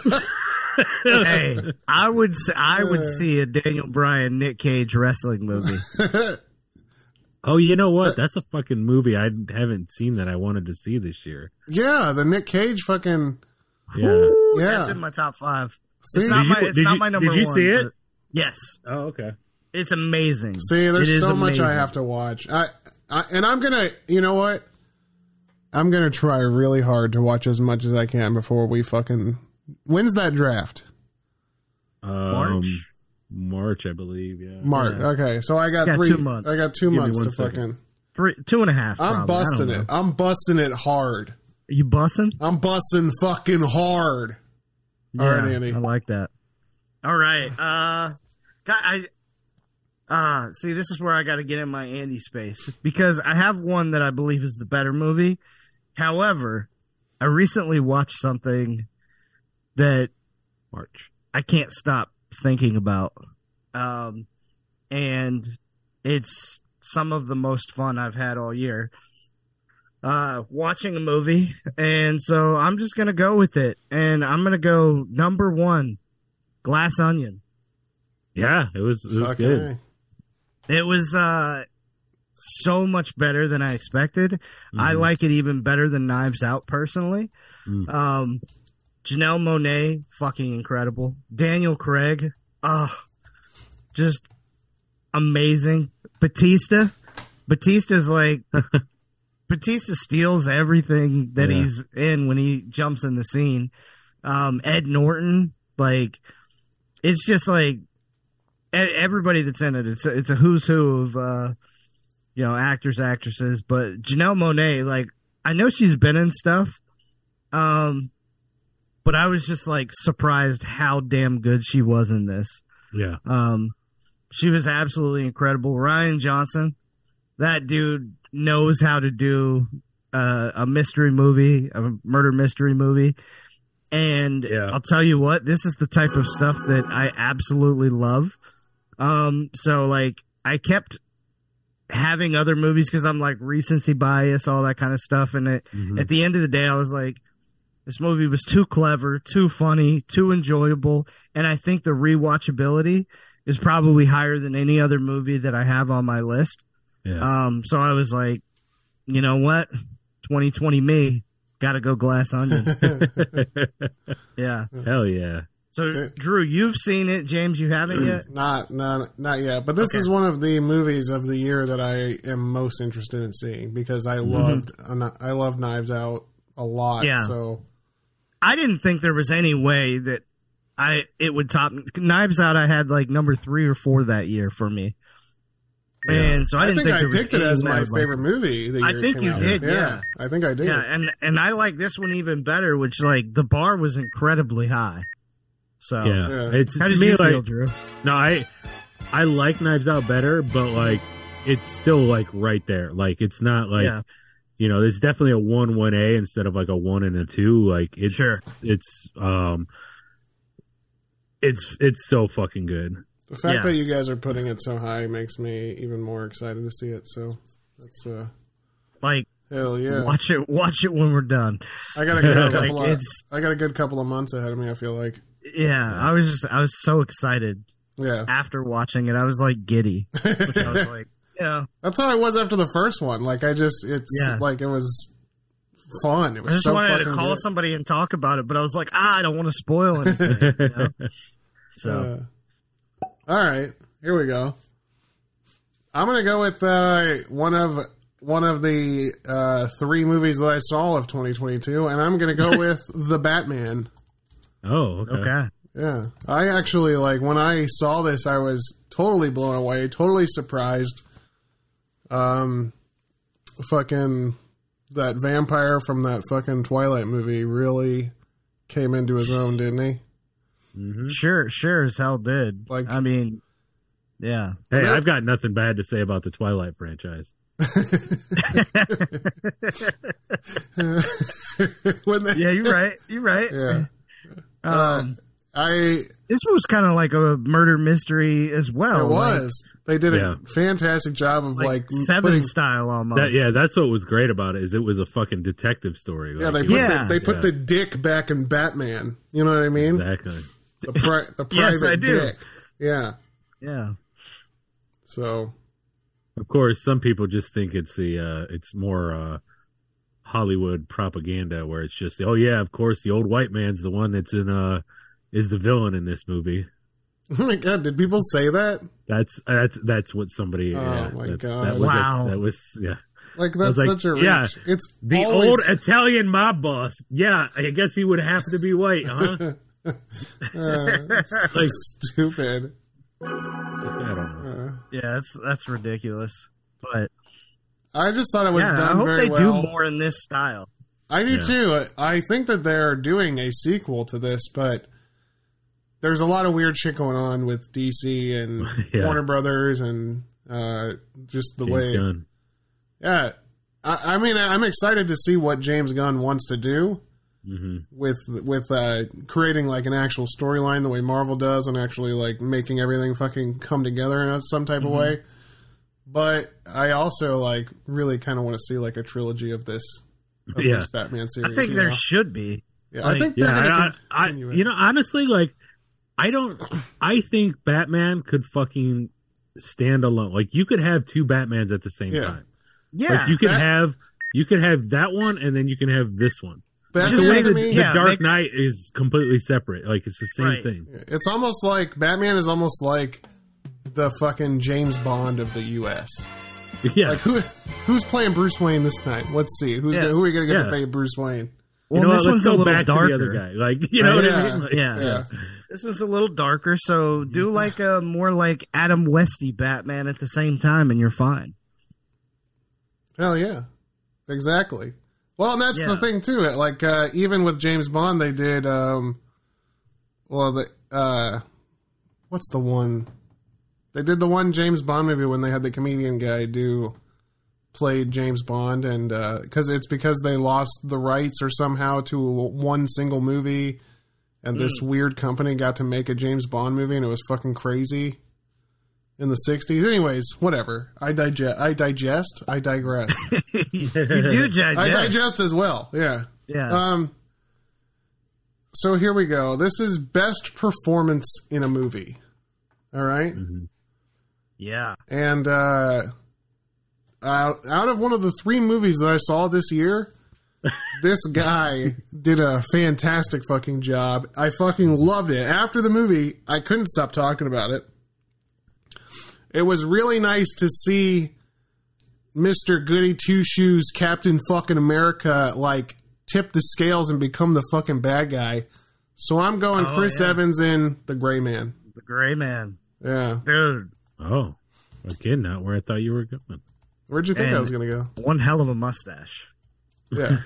Hey, I would see a Daniel Bryan Nick Cage wrestling movie. Oh, you know what? That's a fucking movie I haven't seen that I wanted to see this year. Yeah, the Nick Cage fucking Yeah. Ooh, Yeah. that's in my top 5. See? It's not Did my, you- it's did not you- my number did you one. see it? but- Yes, Oh, okay. it's amazing. See, It there's is so much I amazing. have to watch. And I'm gonna, you know what? I'm gonna try really hard to watch as much as I can before we fucking. When's that draft? March, I believe. Yeah. March. Yeah. Okay, so I got Got 3 2 months. I got 2 me months one to second. fucking. 2.5. I'm probably. I don't busting know. it. I'm busting it hard. You bussing? I'm busting fucking hard. All right, Andy. I like that. All right. See, this is where I got to get in my Andy space because I have one that I believe is the better movie. However, I recently watched something that March. I can't stop thinking about. And it's some of the most fun I've had all year. Watching a movie. And so I'm just going to go with it. And I'm going to go number 1, Glass Onion. Yeah, it was Okay. good. It was so much better than I expected. I like it even better than Knives Out personally. Janelle Monáe, fucking incredible. Daniel Craig, just amazing. Batista steals everything that he's in when he jumps in the scene. Ed Norton, like, it's just like everybody that's in it. It's a who's who of actors, actresses. But Janelle Monáe, like, I know she's been in stuff, but I was just like surprised how damn good she was in this. Yeah. She was absolutely incredible. Ryan Johnson, that dude knows how to do a mystery movie, a murder mystery movie. And I'll tell you what, this is the type of stuff that I absolutely love. So like I kept having other movies because I'm like recency bias, all that kind of stuff. And at the end of the day, I was like, this movie was too clever, too funny, too enjoyable. And I think the rewatchability is probably higher than any other movie that I have on my list. Yeah. So I was like, you know what? 2020 me, gotta go Glass Onion. Yeah. Hell yeah. So Drew, you've seen it. James, you haven't yet? Not yet. But this is one of the movies of the year that I am most interested in seeing because I loved Knives Out a lot. Yeah. So I didn't think there was any way that it would top Knives Out. I had like number 3 or 4 that year for me. And so I didn't think I there was picked it as my any, like, favorite movie. The I year it think came you out. did, yeah. I think I did. Yeah, and I like this one even better, which like the bar was incredibly high. So Yeah. It's how to did me you like feel, Drew? no, I like Knives Out better, but like it's still like right there. Like it's not like Yeah. you know, it's definitely a 1-1A instead of like a 1 and a 2. Like it's Sure. it's so fucking good. The fact Yeah. that you guys are putting it so high makes me even more excited to see it. So that's Like hell yeah. watch it when we're done. I got a good Like, couple. it's- I got a good couple of months ahead of me. I feel like. Yeah, I was so excited Yeah, after watching it. I was like giddy. I was like, that's how I was after the first one. Like it's Yeah. like it was fun. It I was just so wanted fucking to call good. somebody and talk about it, but I was like, I don't want to spoil anything. You know? So All right, here we go. I'm gonna go with one of the 3 movies that I saw of 2022, and I'm gonna go with The Batman. Oh, okay. Yeah, I actually like when I saw this, I was totally blown away, totally surprised. Fucking that vampire from that fucking Twilight movie really came into his own, didn't he? sure as hell did. Like- I mean, yeah. Hey, I've got nothing bad to say about the Twilight franchise. When they, Yeah, you're right. You're right. yeah. This was kind of like a murder mystery as well. It was. They did Yeah. a fantastic job of like Seven putting. style almost. That's what was great about it. Is it was a fucking detective story. Yeah, Like, they put Yeah. the dick back in Batman. You know what I mean? exactly. The private Yes, I do. dick. Yeah. Yeah. So Of course, some people just think it's more Hollywood propaganda, where it's just, oh yeah, of course, the old white man's the one that's is the villain in this movie. oh my god, did people say that? That's what somebody. Oh, yeah, my that God. was Wow. that was yeah. Like I was that's like, such a reach. yeah, It's The always, old Italian mob boss. Yeah, I guess he would have to be white, huh? it's Like, stupid. I don't know. Yeah, that's ridiculous. But I just thought it was yeah, I done hope very they well. do more in this style. I do Yeah. too. I think that they're doing a sequel to this, but there's a lot of weird shit going on with DC and Yeah. Warner Brothers and just the James way. Gunn. Yeah, I mean, I'm excited to see what James Gunn wants to do with creating like an actual storyline the way Marvel does, and actually like making everything fucking come together in some type of way. But I also like really kind of want to see like a trilogy of this Batman series. I think there should be. Yeah, like- I think they're Yeah, going to I continue it. you know, honestly, like, I think Batman could fucking stand alone. Like, you could have 2 Batmans at the same Yeah. time. Yeah. Like, you could that- have that one, and then you can have this one. Batman The way to the, me, the Yeah, Dark make- Knight is completely separate. Like, it's the same Right. thing. it's almost like Batman is almost like the fucking James Bond of the U.S. Yeah. Like who's playing Bruce Wayne this time? Let's see who are we going to get to Yeah. play Bruce Wayne? Well, you know this what? one's Let's a go little back darker. to the other guy. Like, you know what Yeah. I mean? Like, Yeah. Yeah, This one's a little darker, so do like a more like Adam Westy Batman at the same time, and you're fine. hell yeah, exactly. Well, and that's the Yeah. thing too. Like even with James Bond, they did. What's the one? They did the one James Bond movie when they had the comedian guy played James Bond, and because they lost the rights or somehow to one single movie, and this weird company got to make a James Bond movie, and it was fucking crazy in the 60s. Anyways, whatever. I digress. You do, Judge. I digest as well. Yeah. Yeah. So here we go. This is best performance in a movie. All right. Yeah. And out of one of the 3 movies that I saw this year, this guy did a fantastic fucking job. I fucking loved it. After the movie, I couldn't stop talking about it. It was really nice to see Mr. Goody Two Shoes, Captain fucking America, like tip the scales and become the fucking bad guy. So I'm going Chris Evans in The Gray Man. The Gray Man. Yeah. Dude. Oh, Again, not where I thought you were going. Where'd you think I was going to go? One hell of a mustache. Yeah.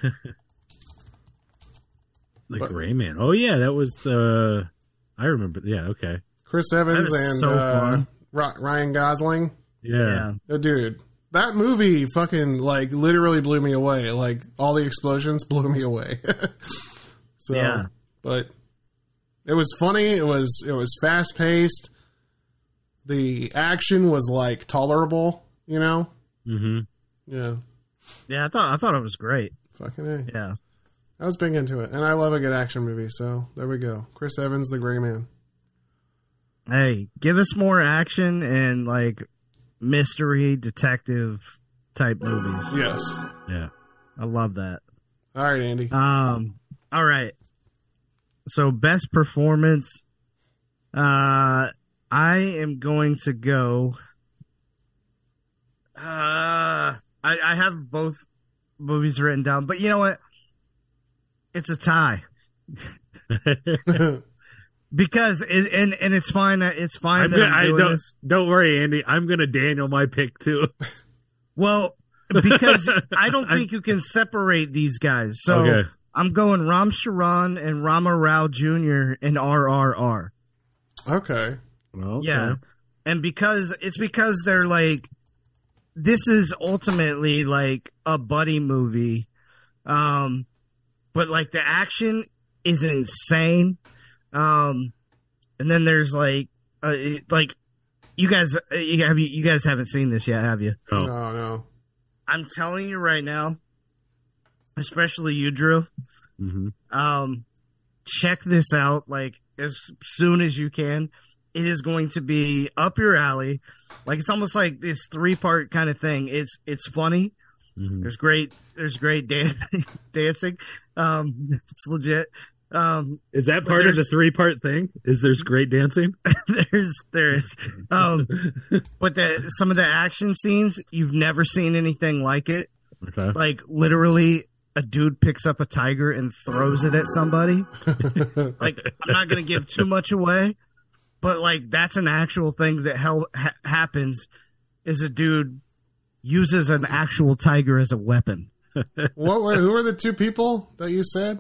Gray Man. Oh, yeah, that was... I remember. Yeah, okay. Chris Evans That was and so fun. Ryan Gosling. Yeah. Dude, that movie fucking, like, literally blew me away. Like, all the explosions blew me away. So, Yeah. But it was funny. It was fast-paced. The action was, like, tolerable, you know? Mm-hmm. Yeah. Yeah, I thought it was great. Fucking A. Yeah. I was big into it. And I love a good action movie, so there we go. Chris Evans, the Gray Man. Hey, give us more action and like mystery detective type movies. Yes. Yeah. I love that. All right, Andy. All right. So best performance. I am going to go. I have both movies written down, but you know what? It's a tie. Because and it's fine. It's fine that I'm doing this. Don't worry, Andy. I'm gonna Daniel my pick too. Well, because I don't think you can separate these guys. So Okay. I'm going Ram Charan and Rama Rao Jr. in RRR. Okay. Well, Yeah. And because they're like, this is ultimately like a buddy movie. But like the action is insane. And then there's like you guys haven't seen this yet, have you? Oh. No. I'm telling you right now, especially you, Drew. Mm-hmm. Check this out like as soon as you can. It is going to be up your alley. Like it's almost like this 3-part kind of thing. It's funny. Mm-hmm. There's great dancing. It's legit. Is that part of the 3-part thing? Is there's great dancing? there is. But some of the action scenes, you've never seen anything like it. Okay. Like literally a dude picks up a tiger and throws it at somebody. Like I'm not going to give too much away, but like that's an actual thing that happens is a dude uses an actual tiger as a weapon. Who were the two people that you said?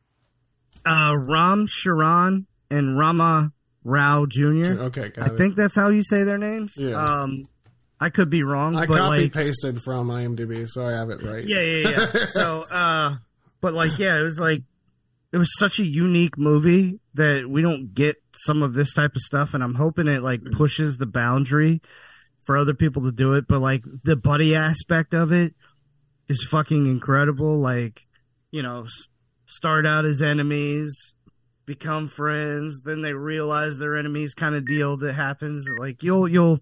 Ram Charan and Rama Rao Jr. Okay, got it. I think that's how you say their names. Yeah. I could be wrong. I but copy-pasted from IMDb, so I have it right. Yeah. So, but like, yeah, it was such a unique movie that we don't get some of this type of stuff, and I'm hoping it like pushes the boundary for other people to do it. But like the buddy aspect of it is fucking incredible. Like, you know, start out as enemies, become friends, then they realize they're enemies kind of deal that happens. Like you'll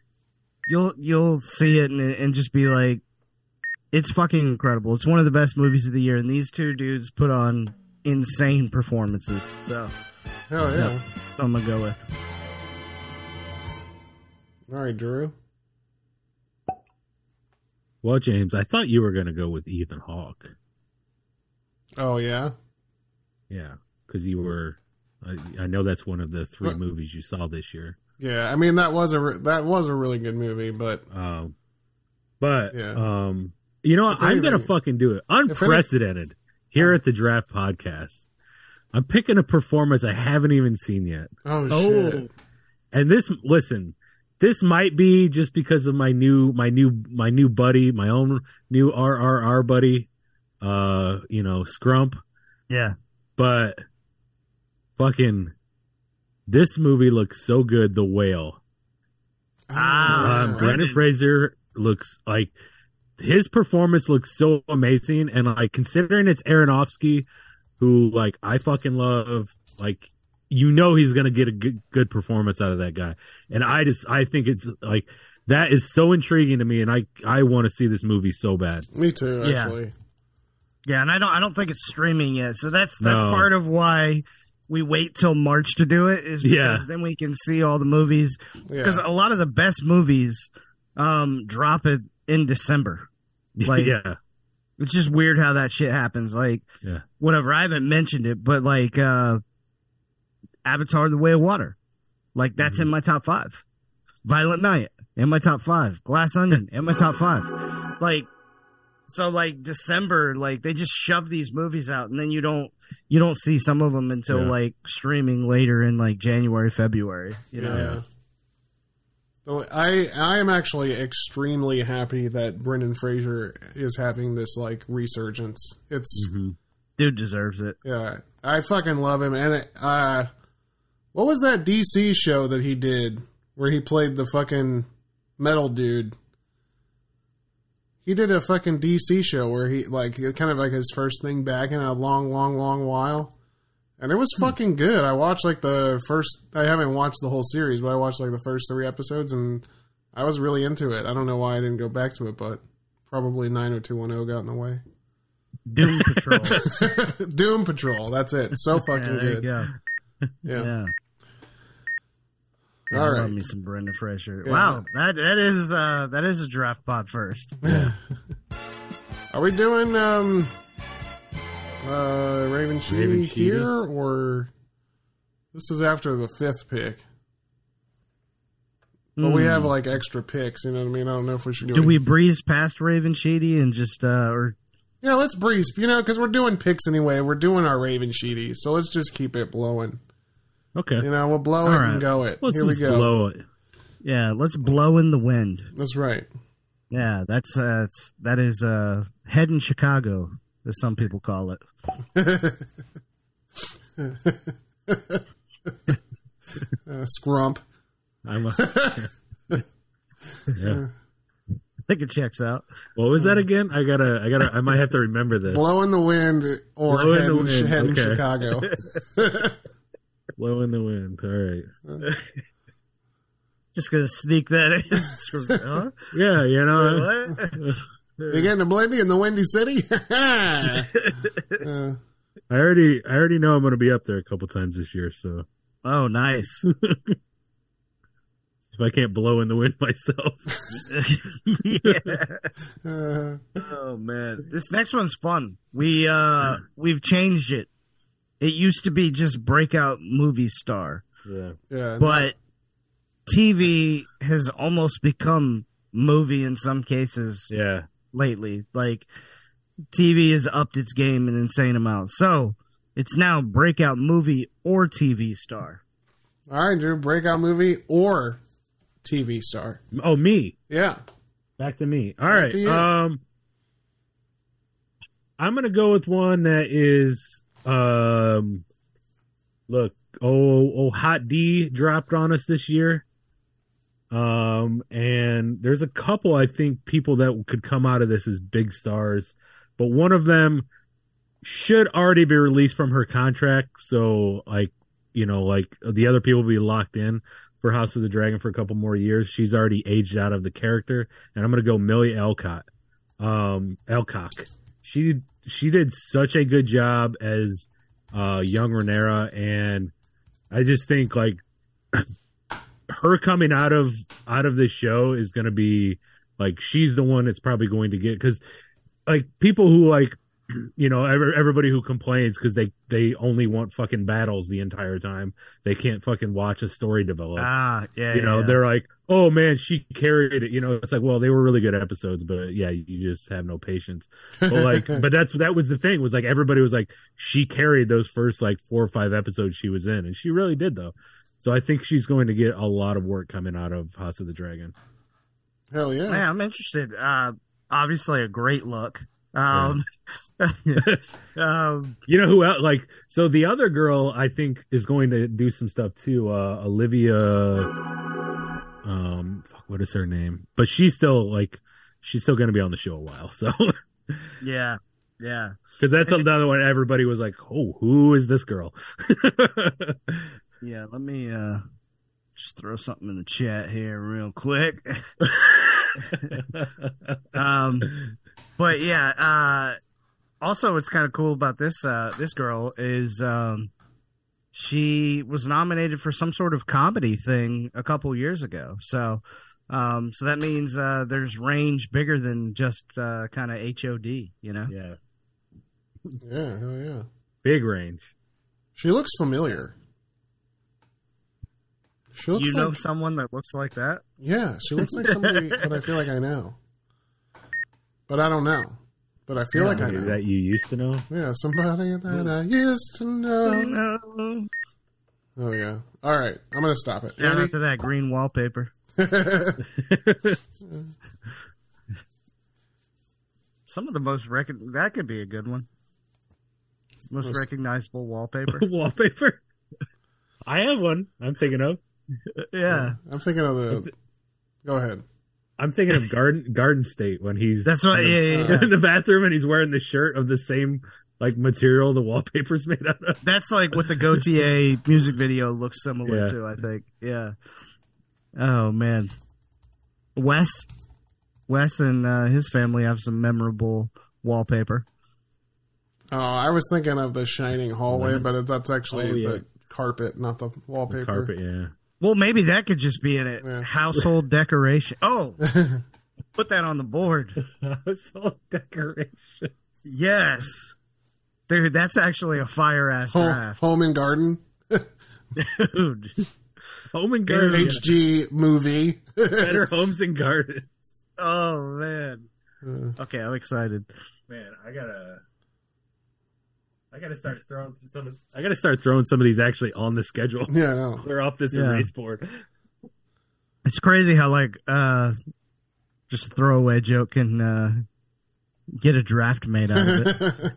see it and just be like, it's fucking incredible. It's one of the best movies of the year, and these two dudes put on insane performances. So, Hell yeah. that's what I'm gonna go with. All right, Drew. Well, James, I thought you were going to go with Ethan Hawke. Oh, yeah? Yeah, because you were. I know that's one of the 3 movies you saw this year. Yeah, I mean, that was a really good movie, but... Yeah. If You know, I'm anything- going to fucking do it. Unprecedented here at the Draft Podcast. I'm picking a performance I haven't even seen yet. Oh, shit. And this might be just because of my new buddy, my own new RRR buddy, Scrump. Yeah. But fucking this movie looks so good, The Whale. Brendan Fraser looks like his performance looks so amazing, and like considering it's Aronofsky, who like I fucking love, like he's gonna get a good performance out of that guy, and I think it's like that is so intriguing to me, and I want to see this movie so bad. Me too, actually. Yeah, and I don't think it's streaming yet, so that's part of why we wait till March to do it, is because then we can see all the movies. Because a lot of the best movies drop it in December. Like, it's just weird how that shit happens. Like, whatever. I haven't mentioned it, but like Avatar: The Way of Water, like that's in my top 5. Violent Night in my top 5. Glass Onion in my top 5. Like, so like December, like they just shove these movies out, and then you don't see some of them until like streaming later in like January, February. You know. Yeah. So I am actually extremely happy that Brendan Fraser is having this like resurgence. It's dude deserves it. Yeah, I fucking love him. And what was that DC show that he did where he played the fucking metal dude? He did a fucking DC show where he like kind of like his first thing back in a long while. And it was fucking good. I watched like the first... I haven't watched the whole series, but I watched like the first 3 episodes, and I was really into it. I don't know why I didn't go back to it, but probably 90210 got in the way. Doom Patrol. Doom Patrol. That's it. So fucking there good. You go. Yeah. Yeah, All right. love me some Brendan Fraser. Yeah. Wow, that is a draft pod first. Are we doing Raven Sheedy here, or this is after the 5th pick? But we have like extra picks, you know what I mean? I don't know if we should do. Do we breeze past Raven Sheedy and just or? Yeah, let's breeze. You know, because we're doing picks anyway. We're doing our Raven Sheedy, so let's just keep it blowing. Okay. You know, we'll blow it and go it. Let's Here we just go. blow it. Yeah, let's blow in the wind. That's right. Yeah, that is head in Chicago, as some people call it. Scrump. Yeah. I think it checks out. What was that again? I might have to remember this. Blow in the wind or Blow in head, the wind. head in Okay. Chicago. Blow in the wind. All right. Just gonna sneak that in. Huh? Yeah, you know. What? You getting a blindy in the Windy City? I already know I'm going to be up there a couple times this year. So Oh, nice. if I can't blow in the wind myself, Yeah. Oh man, this next one's fun. We've changed it. It used to be just breakout movie star, Yeah. but TV has almost become movie in some cases yeah. lately. Like TV has upped its game an insane amount. So it's now breakout movie or TV star. All right, Drew. Breakout movie or TV star. Oh, me. Yeah. Back to me. All Back right. to you. I'm gonna go with one that is look, Hot D dropped on us this year. And there's a couple, I think, people that could come out of this as big stars, but one of them should already be released from her contract. So like, you know, like the other people will be locked in for House of the Dragon for a couple more years. She's already aged out of the character, and I'm going to go Millie Alcock. She did such a good job as young Rhaenyra, and I just think like her coming out of this show is going to be like, she's the one that's probably going to get, because like people who like, you know, everybody who complains because they only want fucking battles the entire time, they can't fucking watch a story develop. You know, they're like, oh man, she carried it. You know, it's like, well, they were really good episodes, but yeah, you just have no patience. But like, but that was the thing, was like everybody was like, she carried those first like 4 or 5 episodes she was in, and she really did though. So I think she's going to get a lot of work coming out of House of the Dragon. Hell yeah. Man, I'm interested. Obviously a great look. You know who else? Like, so the other girl I think is going to do some stuff too. Olivia, what is her name? But she's still going to be on the show a while. So yeah, because that's another one. Everybody was like, "Oh, who is this girl?" yeah. Let me just throw something in the chat here real quick. But yeah, also what's kind of cool about this girl is she was nominated for some sort of comedy thing a couple years ago. So that means there's range bigger than just kind of HOD, you know? Yeah. Yeah, hell yeah. Big range. She looks familiar. She looks You know like someone that looks like that? yeah. She looks like somebody that I feel like I know, but I don't know. But I feel like I know. That you used to know. Yeah, somebody that I used to know. No. Oh yeah. All right, I'm gonna stop it. Down Andy? after that green wallpaper. Some of the most that could be a good one. Most recognizable wallpaper. Wallpaper. I have one. I'm thinking of. Yeah. I'm thinking of the. Go ahead. I'm thinking of Garden State when he's That's right. Yeah. in the bathroom and he's wearing the shirt of the same like material the wallpaper's made out of. That's like what the Gautier music video looks similar Yeah. to, I think. Yeah. Oh man. Wes and his family have some memorable wallpaper. Oh, I was thinking of the shining hallway, but that's actually yeah. the carpet, not the wallpaper. Carpet, yeah. Well, maybe that could just be in it. Yeah. Household decoration. Oh, put that on the board. Household decoration. Yes. Dude, that's actually a fire-ass draft. Home and Garden. Dude. Home and Garden. HG movie. Better Homes and Gardens. Oh, man. Okay, I'm excited. Man, I gotta start throwing some of these actually on the schedule. Yeah, no. We're off this erase board. It's crazy how, just a throwaway joke can get a draft made out of it.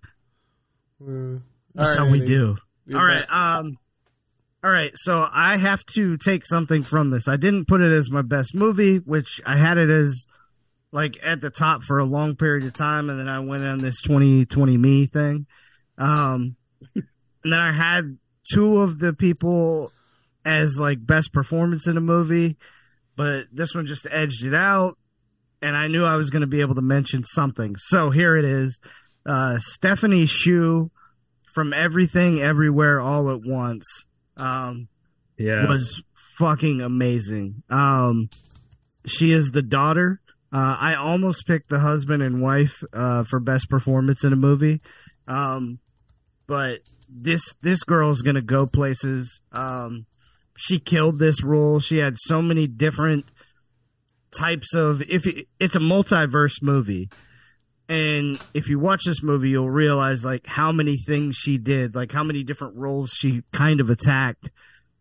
That's how we do. All right. All right. So I have to take something from this. I didn't put it as my best movie, which I had it as at the top for a long period of time. And then I went on this 2020 me thing. And then I had two of the people as best performance in a movie, but this one just edged it out. And I knew I was going to be able to mention something. So here it is. Stephanie Hsu from Everything Everywhere All at Once was fucking amazing. She is the daughter. I almost picked the husband and wife for best performance in a movie. But this girl's going to go places. She killed this role. She had so many different types of it's a multiverse movie. And if you watch this movie, you'll realize how many things she did, how many different roles she kind of attacked.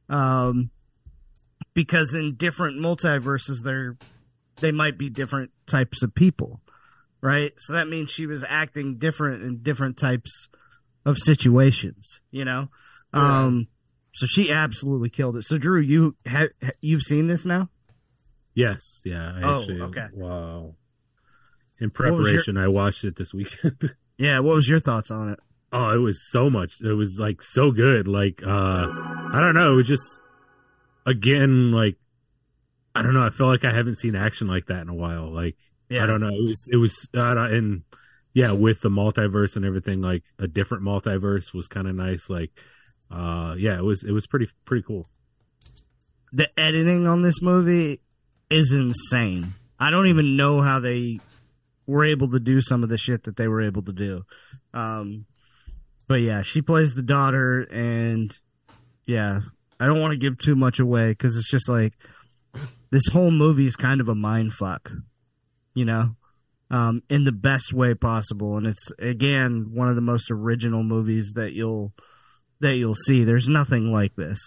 Because in different multiverses, they might be different types of people, right? So that means she was acting different in different types of situations, Yeah. So she absolutely killed it. So Drew, you've seen this now? Yes, yeah. Okay. Wow. In preparation, I watched it this weekend. Yeah, what was your thoughts on it? Oh, it was so much. It was so good. I don't know. It was just again I don't know. I feel like I haven't seen action like that in a while. I don't know. It was and yeah, with the multiverse and everything, a different multiverse was kind of nice. Yeah, it was pretty cool. The editing on this movie is insane. I don't even know how they were able to do some of the shit that they were able to do. But yeah, she plays the daughter, and yeah, I don't want to give too much away because it's just this whole movie is kind of a mind fuck, in the best way possible. And it's, again, one of the most original movies that you'll see. There's nothing like this.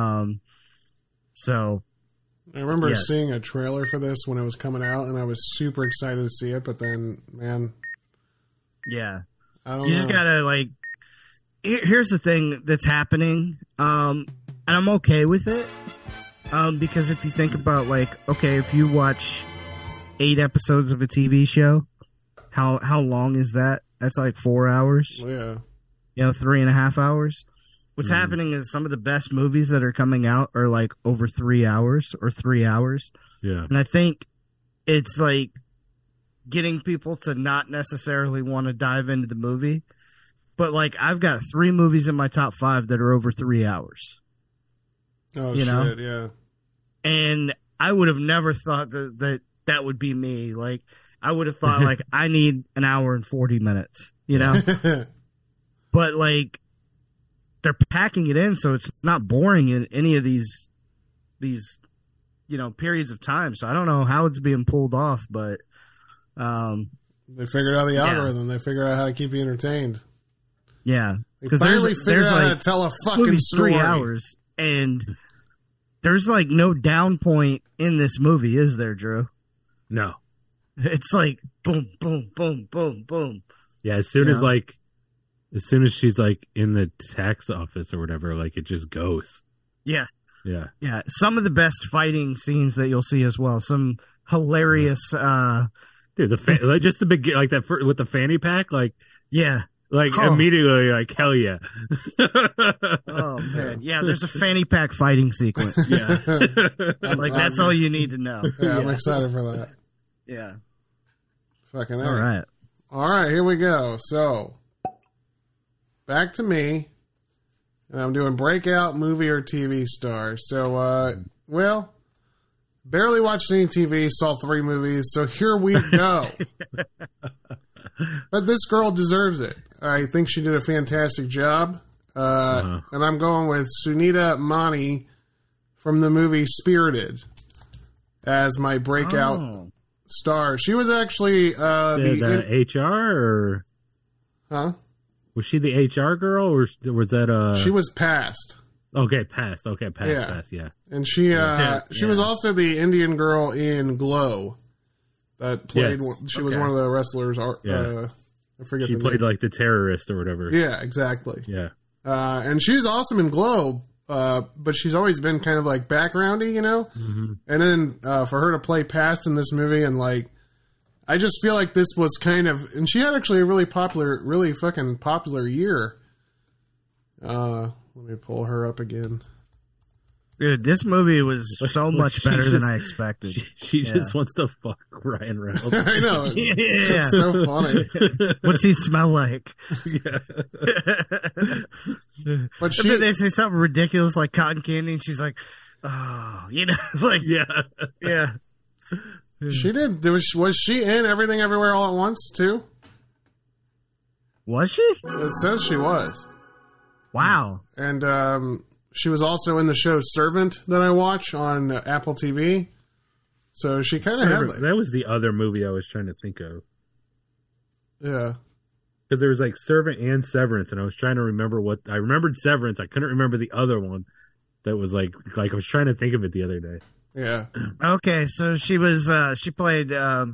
So I remember seeing a trailer for this when it was coming out, and I was super excited to see it. But then, man, yeah, I don't you know. just gotta Here's the thing that's happening, and I'm okay with it, because if you think about okay, if you watch 8 episodes of a TV show, how long is that? That's 4 hours. Yeah, 3.5 hours. What's happening is some of the best movies that are coming out are over 3 hours or 3 hours. Yeah. And I think it's getting people to not necessarily want to dive into the movie. But I've got 3 movies in my top 5 that are over 3 hours. Oh, you know? shit, yeah. And I would have never thought that would be me. I would have thought I need an hour and 40 minutes, But they're packing it in, so it's not boring in any of these these, periods of time. So I don't know how it's being pulled off, but they figured out the algorithm. They figured out how to keep you entertained. Yeah, they finally figured out how to tell a fucking story. 3 hours, and there's like no down point in this movie, is there, Drew? No. It's like boom, boom, boom, boom, boom. Yeah, as soon as she's like in the tax office or whatever, like it just goes. Yeah. Yeah. Yeah. Some of the best fighting scenes that you'll see as well. Some hilarious dude, like just the big like that with the fanny pack, like immediately like hell yeah. Oh man. Yeah, there's a fanny pack fighting sequence. Yeah. Like that's all you need to know. Yeah, I'm excited for that. Yeah. Fucking all right. All right, here we go. So back to me. And I'm doing breakout movie or TV star. So, barely watched any TV, saw 3 movies. So here we go. But this girl deserves it. I think she did a fantastic job. And I'm going with Sunita Mani from the movie Spirited as my breakout star. She was actually the HR or... Huh? Was she the HR girl, or was that She was past. Okay, past. Yeah. And she was also the Indian girl in Glow that played. Yes. She was one of the wrestlers. I forget. She played like the terrorist or whatever. Yeah, exactly. Yeah. And she's awesome in Glow, but she's always been kind of like backgroundy, Mm-hmm. And then for her to play past in this movie and like. I just feel like this was kind of... And she had actually a really fucking popular year. Let me pull her up again. Dude, this movie was so much better than I expected. She just wants to fuck Ryan Reynolds. I know. It's so funny. What's he smell like? Yeah. But they say something ridiculous like cotton candy, and she's like, oh, like... Yeah. She did. Was she in Everything Everywhere All at Once, too? Was she? It says she was. Wow. And she was also in the show Servant that I watch on Apple TV. So she kind of had... That was the other movie I was trying to think of. Yeah. Because there was like Servant and Severance, and I was trying to remember what... I remembered Severance. I couldn't remember the other one that was like I was trying to think of it the other day. Yeah. Okay, so she was she played the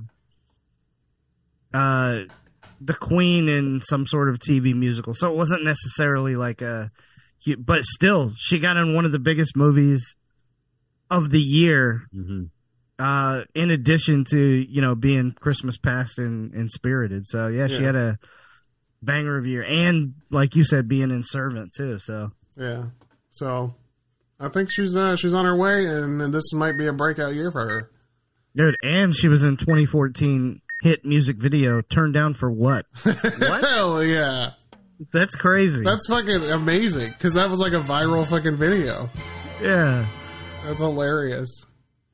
Queen in some sort of TV musical. So it wasn't necessarily like but still she got in one of the biggest movies of the year. Mm-hmm. In addition to, being Christmas Past and Spirited. So she had a banger of a year, and like you said, being in Servant too. So yeah. So I think she's on her way, and this might be a breakout year for her. Dude, and she was in 2014 hit music video, Turned Down for What? What? Hell yeah. That's crazy. That's fucking amazing, because that was like a viral fucking video. Yeah. That's hilarious.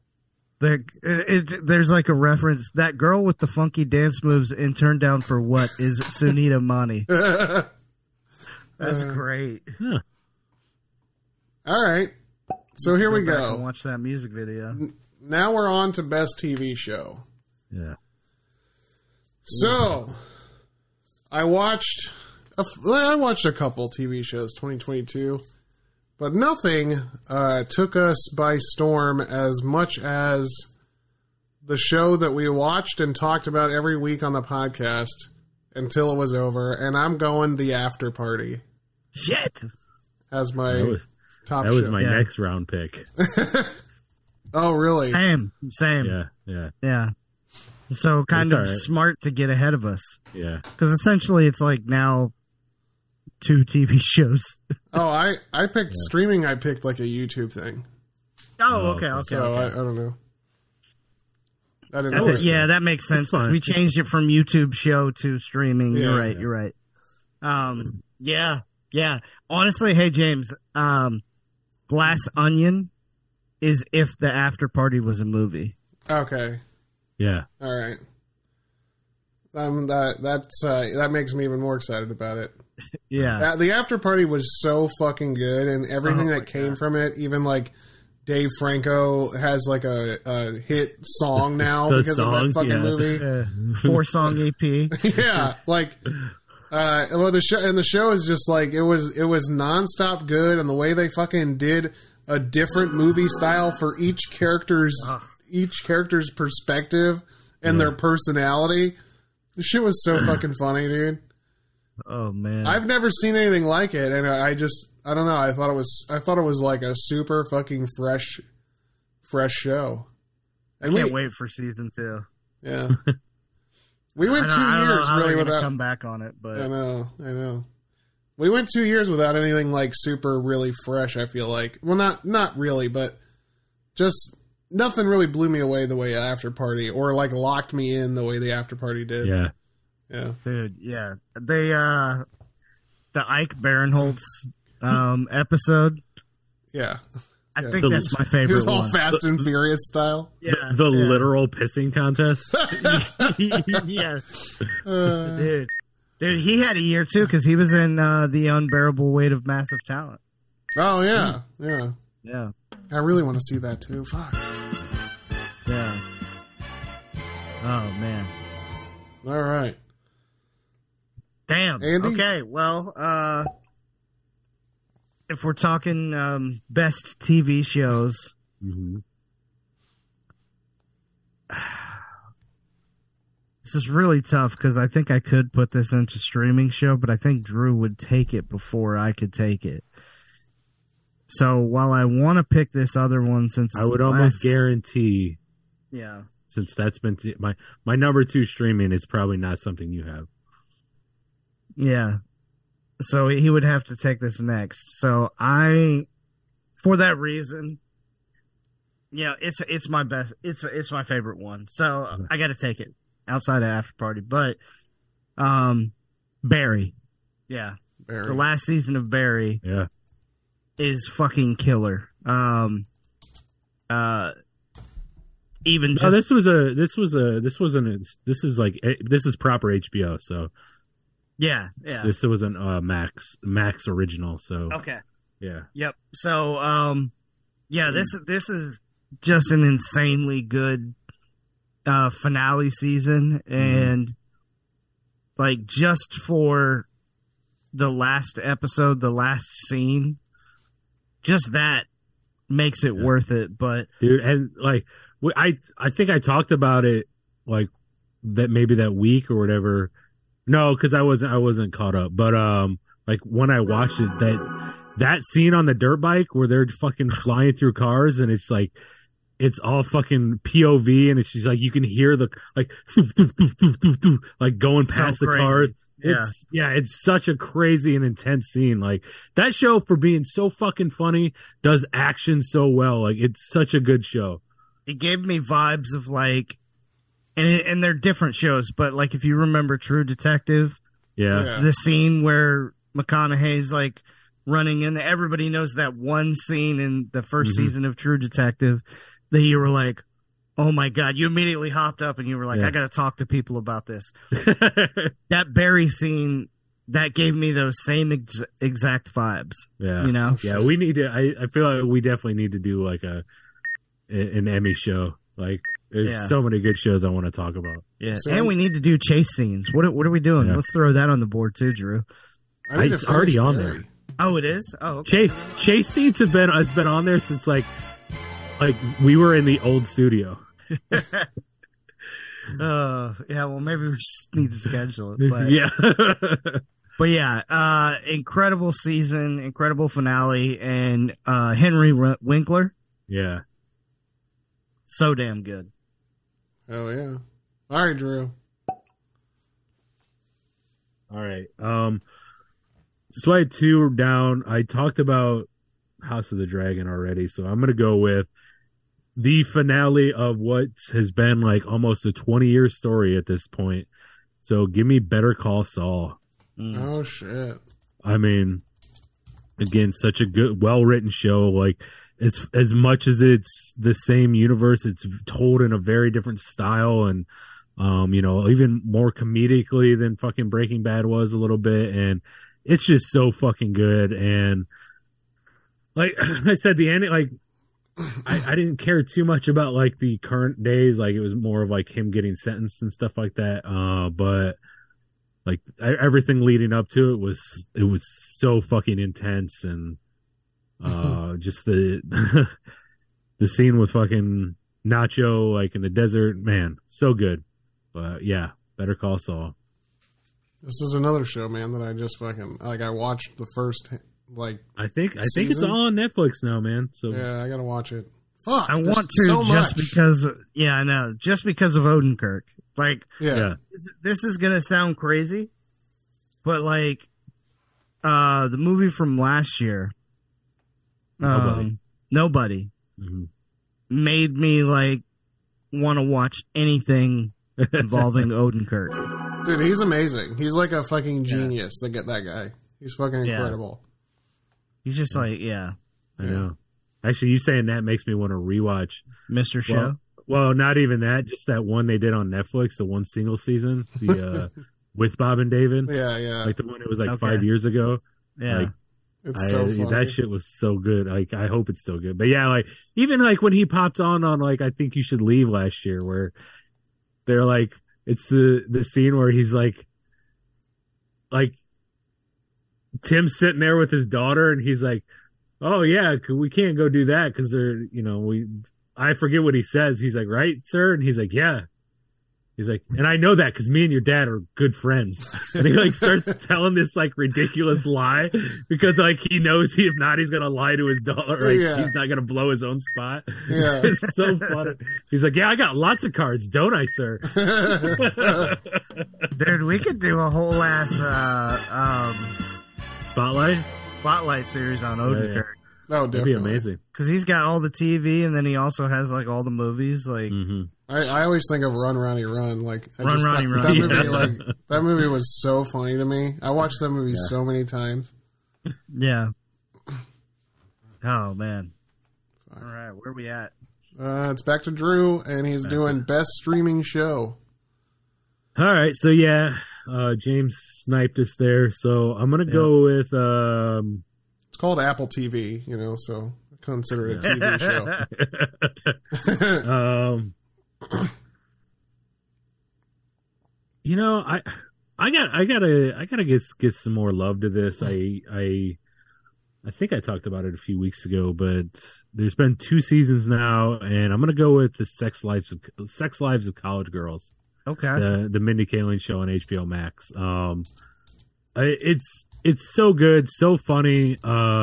There's like a reference. That girl with the funky dance moves in Turned Down for What is Sunita Mani. That's great. Yeah. All right. So here we go. Watch that music video. Now we're on to best TV show. Yeah. So I watched a couple TV shows 2022, but nothing took us by storm as much as the show that we watched and talked about every week on the podcast until it was over, and I'm going The After Party. Shit. As my top show. That was my next round pick. Oh, really? Same. Yeah. So kind of smart to get ahead of us. Yeah. Because essentially it's like now 2 TV shows. Oh, I picked streaming. I picked like a YouTube thing. Oh, okay. So I don't know. I didn't know. Yeah, that makes sense. We changed it from YouTube show to streaming. Yeah, You're right. Yeah. Honestly, hey James, Glass Onion is if The After Party was a movie. Okay. Yeah. All right. That makes me even more excited about it. Yeah. The After Party was so fucking good, and everything that came from it, even like Dave Franco has like a hit song now The because of song, that fucking yeah. movie. 4-song EP. Yeah, like well, the show is just like it was nonstop good, and the way they fucking did a different movie style for each character's perspective and their personality. The shit was so fucking funny, dude. Oh man, I've never seen anything like it, and I don't know. I thought it was like a super fucking fresh show. And I can't wait for season 2. Yeah. We went 2 I don't know years how really they're gonna without. come back on it, but I know. We went 2 years without anything like super really fresh. I feel like, well, not really, but just nothing really blew me away the way After Party or like locked me in the way the After Party did. Yeah. dude, yeah, they the Ike Barinholtz episode. Yeah. I Yeah. think that's my It favorite was all one. Fast and Furious style. Yeah, The yeah. literal pissing contest. Yes, dude, he had a year too because he was in The Unbearable Weight of Massive Talent. Oh yeah, yeah. Yeah, I really want to see that too. Fuck. yeah. Oh man, All right. damn. Andy? Okay, well, if we're talking best TV shows, hmm this is really tough because I think I could put this into streaming show, but I think Drew would take it before I could take it. So while I want to pick this other one, since I would it's almost less- guarantee, yeah, since that's been my number 2 streaming, it's probably not something you have. yeah. So he would have to take this next. So for that reason, yeah, it's my best. It's my favorite one. So I got to take it outside of After Party, but Barry, yeah, Barry. the last season of Barry Yeah. is fucking killer. Even just No, this is proper HBO. So yeah. this wasn't Max original. So Okay. yeah. Yep. So, yeah, this is just an insanely good finale season, and like just for the last episode, the last scene, just that makes it worth it. But Dude, and like I think I talked about it like that maybe that week or whatever. No, because I wasn't caught up. But like when I watched it, that scene on the dirt bike where they're fucking flying through cars and it's like it's all fucking POV and it's just like you can hear the like like going past the crazy. car. Yeah. It's such a crazy and intense scene. Like that show, for being so fucking funny, does action so well. Like it's such a good show. it gave me vibes of like, and they're different shows, but like if you remember True Detective, Yeah. the scene where McConaughey's like running in, everybody knows that one scene in the 1st season of True Detective that you were like, oh my God, you immediately hopped up and you were like, Yeah. I got to talk to people about this. That Barry scene, that gave me those same exact vibes. Yeah. You know? Yeah, we need to. I feel like we definitely need to do like an Emmy show. Like, there's so many good shows I want to talk about. Yeah. So- and we need to do chase scenes. What are we doing? Yeah. Let's throw that on the board too, Drew. I need to It's already finish on Barry. there. Oh, it is? Oh, okay. Chase scenes has been on there since like we were in the old studio. Yeah, well, maybe we just need to schedule it. But, Yeah. but yeah, incredible season, incredible finale, and Henry Winkler, Yeah. so damn good. Oh yeah. All right, Drew. All right. So I had 2 down. I talked about House of the Dragon already, so I'm gonna go with the finale of what has been like almost a 20-year story at this point. So give me Better Call Saul. Oh shit. I mean, again, such a good, well-written show. Like, it's as much as it's the same universe, it's told in a very different style, and even more comedically than fucking Breaking Bad was a little bit, and it's just so fucking good. And like I said, the ending, like I didn't care too much about like the current days. Like it was more of like him getting sentenced and stuff like that. But like everything leading up to it was so fucking intense, and just the the scene with fucking Nacho like in the desert, man, so good. But yeah, Better Call Saul. This is another show, man, that I just fucking like. I watched the first I think it's season? all on Netflix now, man. So yeah, I gotta watch it. Fuck, I there's want to so just much. because, yeah, I know, just because of Odenkirk. Like, Yeah. this is gonna sound crazy, but like, the movie from last year, Nobody, Mhm. made me like want to watch anything involving Odenkirk. Dude, he's amazing. He's like a fucking genius. They get that guy. He's fucking Yeah. incredible. He's just like, yeah, I know. Actually, you saying that makes me want to rewatch. Mr. Show. Well, not even that. Just that one they did on Netflix, the one single season, the with Bob and David. Yeah, yeah. Like the one that was like Okay. 5 years ago. Yeah. Like, It's so funny. that shit was so good. Like I hope it's still good. But yeah, like even like when he popped on like I Think You Should Leave last year, where they're like it's the scene where he's like Tim's sitting there with his daughter, and he's like, "Oh yeah, we can't go do that because they're I forget what he says. He's like, right, sir? And he's like, yeah. He's like, and I know that because me and your dad are good friends. And he like starts telling this like ridiculous lie because like he knows if not, he's gonna lie to his daughter. Like Yeah. he's not gonna blow his own spot. Yeah. It's so funny. He's like, yeah, I got lots of cards, don't I, sir? Dude, we could do a whole ass Spotlight series on Odenkirk. Oh, would be definitely. amazing. Because he's got all the TV, and then he also has like all the movies. Like, Mm-hmm. I always think of Run, Ronnie, Run. Like Run, Ronnie, Run. That movie, Yeah. like that movie was so funny to me. I watched that movie so many times. yeah. Oh man. All right, where we at? It's back to Drew, and he's doing best streaming show. All right, so yeah, James sniped us there. So I'm gonna go with It's called Apple TV, so consider it a TV show. I gotta get some more love to this. I think I talked about it a few weeks ago, but there's been 2 seasons now, and I'm gonna go with the Sex Lives of College Girls, Okay. the Mindy Kaling show on HBO Max. It's so good, so funny.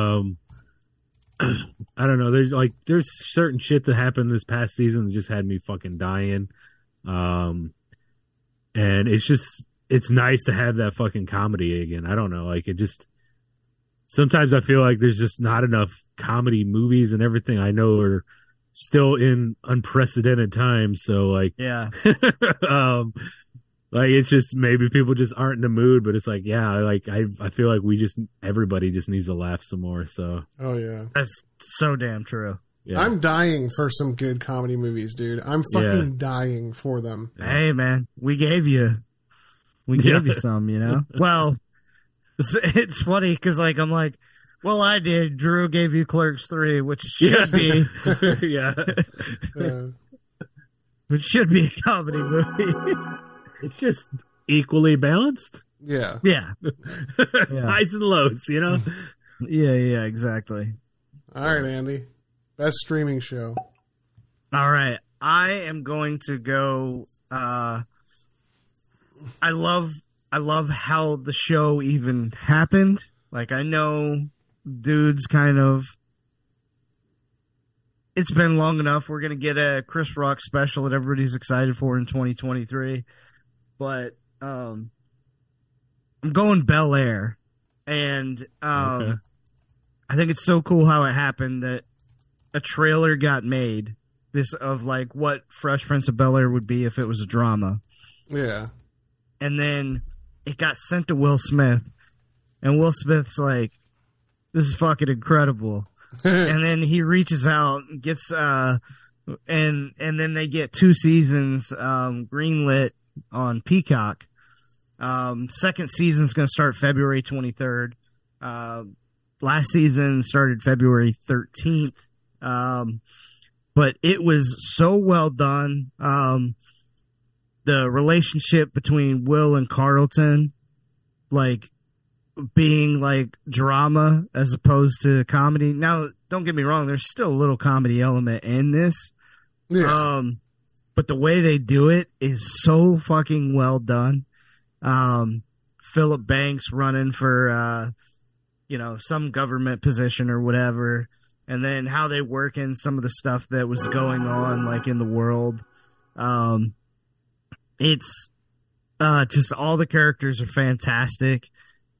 I don't know. There's certain shit that happened this past season that just had me fucking dying. And it's nice to have that fucking comedy again. I don't know. Like sometimes I feel like there's just not enough comedy movies, and everything I know are still in unprecedented times. So like, Yeah. like it's just maybe people just aren't in the mood, but it's like, yeah, like I feel like everybody just needs to laugh some more. So Oh yeah, That's so damn true. yeah. I'm dying for some good comedy movies, dude. I'm fucking dying for them. Hey man, we gave you some, Well, it's funny because like I'm like, well, I did. Drew gave you Clerks 3, which should be yeah. which should be a comedy movie. It's just equally balanced. Yeah. Yeah. Highs and lows, Yeah, exactly. All right, Andy. Best streaming show. All right. I am going to go I love how the show even happened. Like I know dudes kind of it's been long enough. We're going to get a Chris Rock special that everybody's excited for in 2023. But I'm going Bel Air. And Okay. I think it's so cool how it happened that a trailer got made of like what Fresh Prince of Bel Air would be if it was a drama. Yeah. And then it got sent to Will Smith, and Will Smith's like, this is fucking incredible. And then he reaches out, gets and then they get 2 seasons greenlit on Peacock. Second season's going to start February 23rd. Last season started February 13th. But it was so well done. The relationship between Will and Carlton, like being like drama as opposed to comedy. Now, don't get me wrong, there's still a little comedy element in this. Yeah. But the way they do it is so fucking well done. Philip Banks running for, some government position or whatever. And then how they work in some of the stuff that was going on, like in the world. It's just all the characters are fantastic.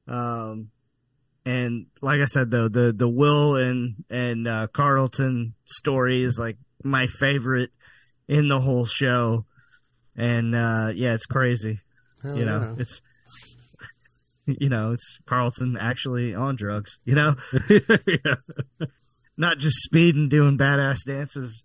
And like I said, though, the Will and Carlton story is like my favorite in the whole show. And it's crazy. Hell It's Carlton actually on drugs, Yeah. not just speeding, doing badass dances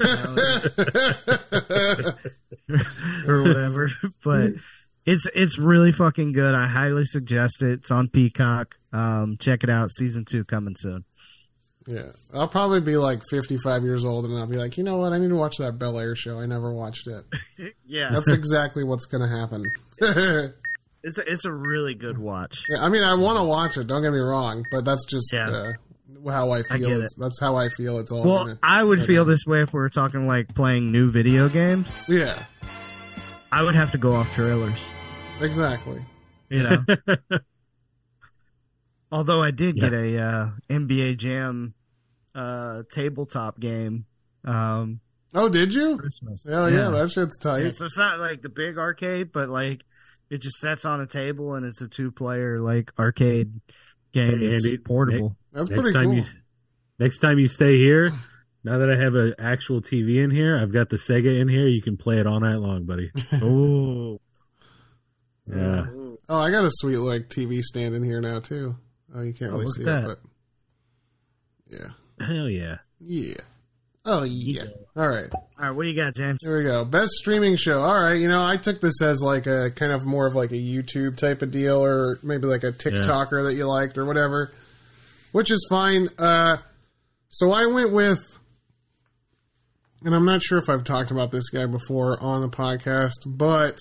or whatever. But it's really fucking good. I highly suggest it. It's on Peacock. Check it out. Season 2 coming soon. Yeah. I'll probably be like 55 years old and I'll be like, you know what? I need to watch that Bel Air show. I never watched it. Yeah. That's exactly what's going to happen. It's a really good watch. Yeah, I mean, I want to watch it. Don't get me wrong, but that's just how I feel. That's how I feel. It's all. Well, I would feel this way if we were talking like playing new video games. Yeah, I would have to go off trailers. Exactly. Although I did get a NBA Jam tabletop game. Oh, did you? Christmas. Hell yeah, that shit's tight. Yeah, so it's not like the big arcade, but like it just sets on a table and it's a 2-player like arcade game. It's portable. That's pretty cool. Next time you stay here, now that I have an actual TV in here, I've got the Sega in here. You can play it all night long, buddy. Oh, yeah. Oh, I got a sweet like TV stand in here now too. Oh, you can't really see it, but yeah. Hell yeah. Yeah. Oh yeah. All right. What do you got, James? Here we go. Best streaming show. All right. I took this as like a kind of more of like a YouTube type of deal, or maybe like a TikToker that you liked or whatever, which is fine. So I went with, and I'm not sure if I've talked about this guy before on the podcast, but,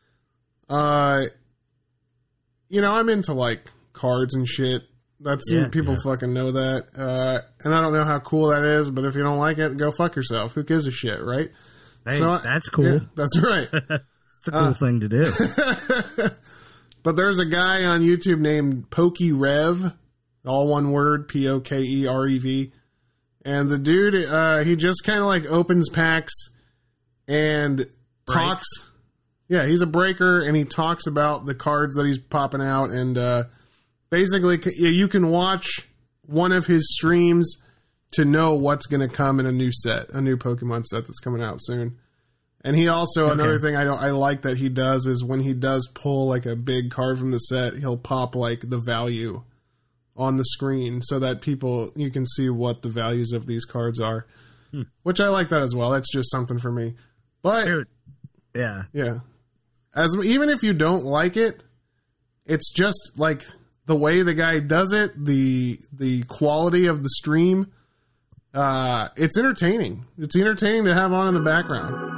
I'm into like cards and shit. People fucking know that. And I don't know how cool that is, but if you don't like it, go fuck yourself. Who gives a shit, right? Hey, that's cool. Yeah, that's right. It's a cool thing to do. But there's a guy on YouTube named PokeRev, all one word, Pokerev. And the dude, he just kind of like opens packs and talks. Yeah, he's a breaker, and he talks about the cards that he's popping out, and basically, you can watch one of his streams to know what's going to come in a new set, a new Pokemon set that's coming out soon. And he also, another thing I like that he does is when he does pull like a big card from the set, he'll pop like the value on the screen so that you can see what the values of these cards are, which I like that as well. That's just something for me. But dude, yeah. Even if you don't like it, it's just like the way the guy does it, the quality of the stream, it's entertaining. It's entertaining to have on in the background,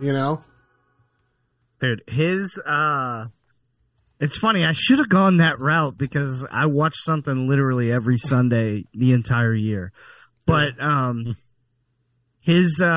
Dude, it's funny. I should have gone that route because I watch something literally every Sunday the entire year. But his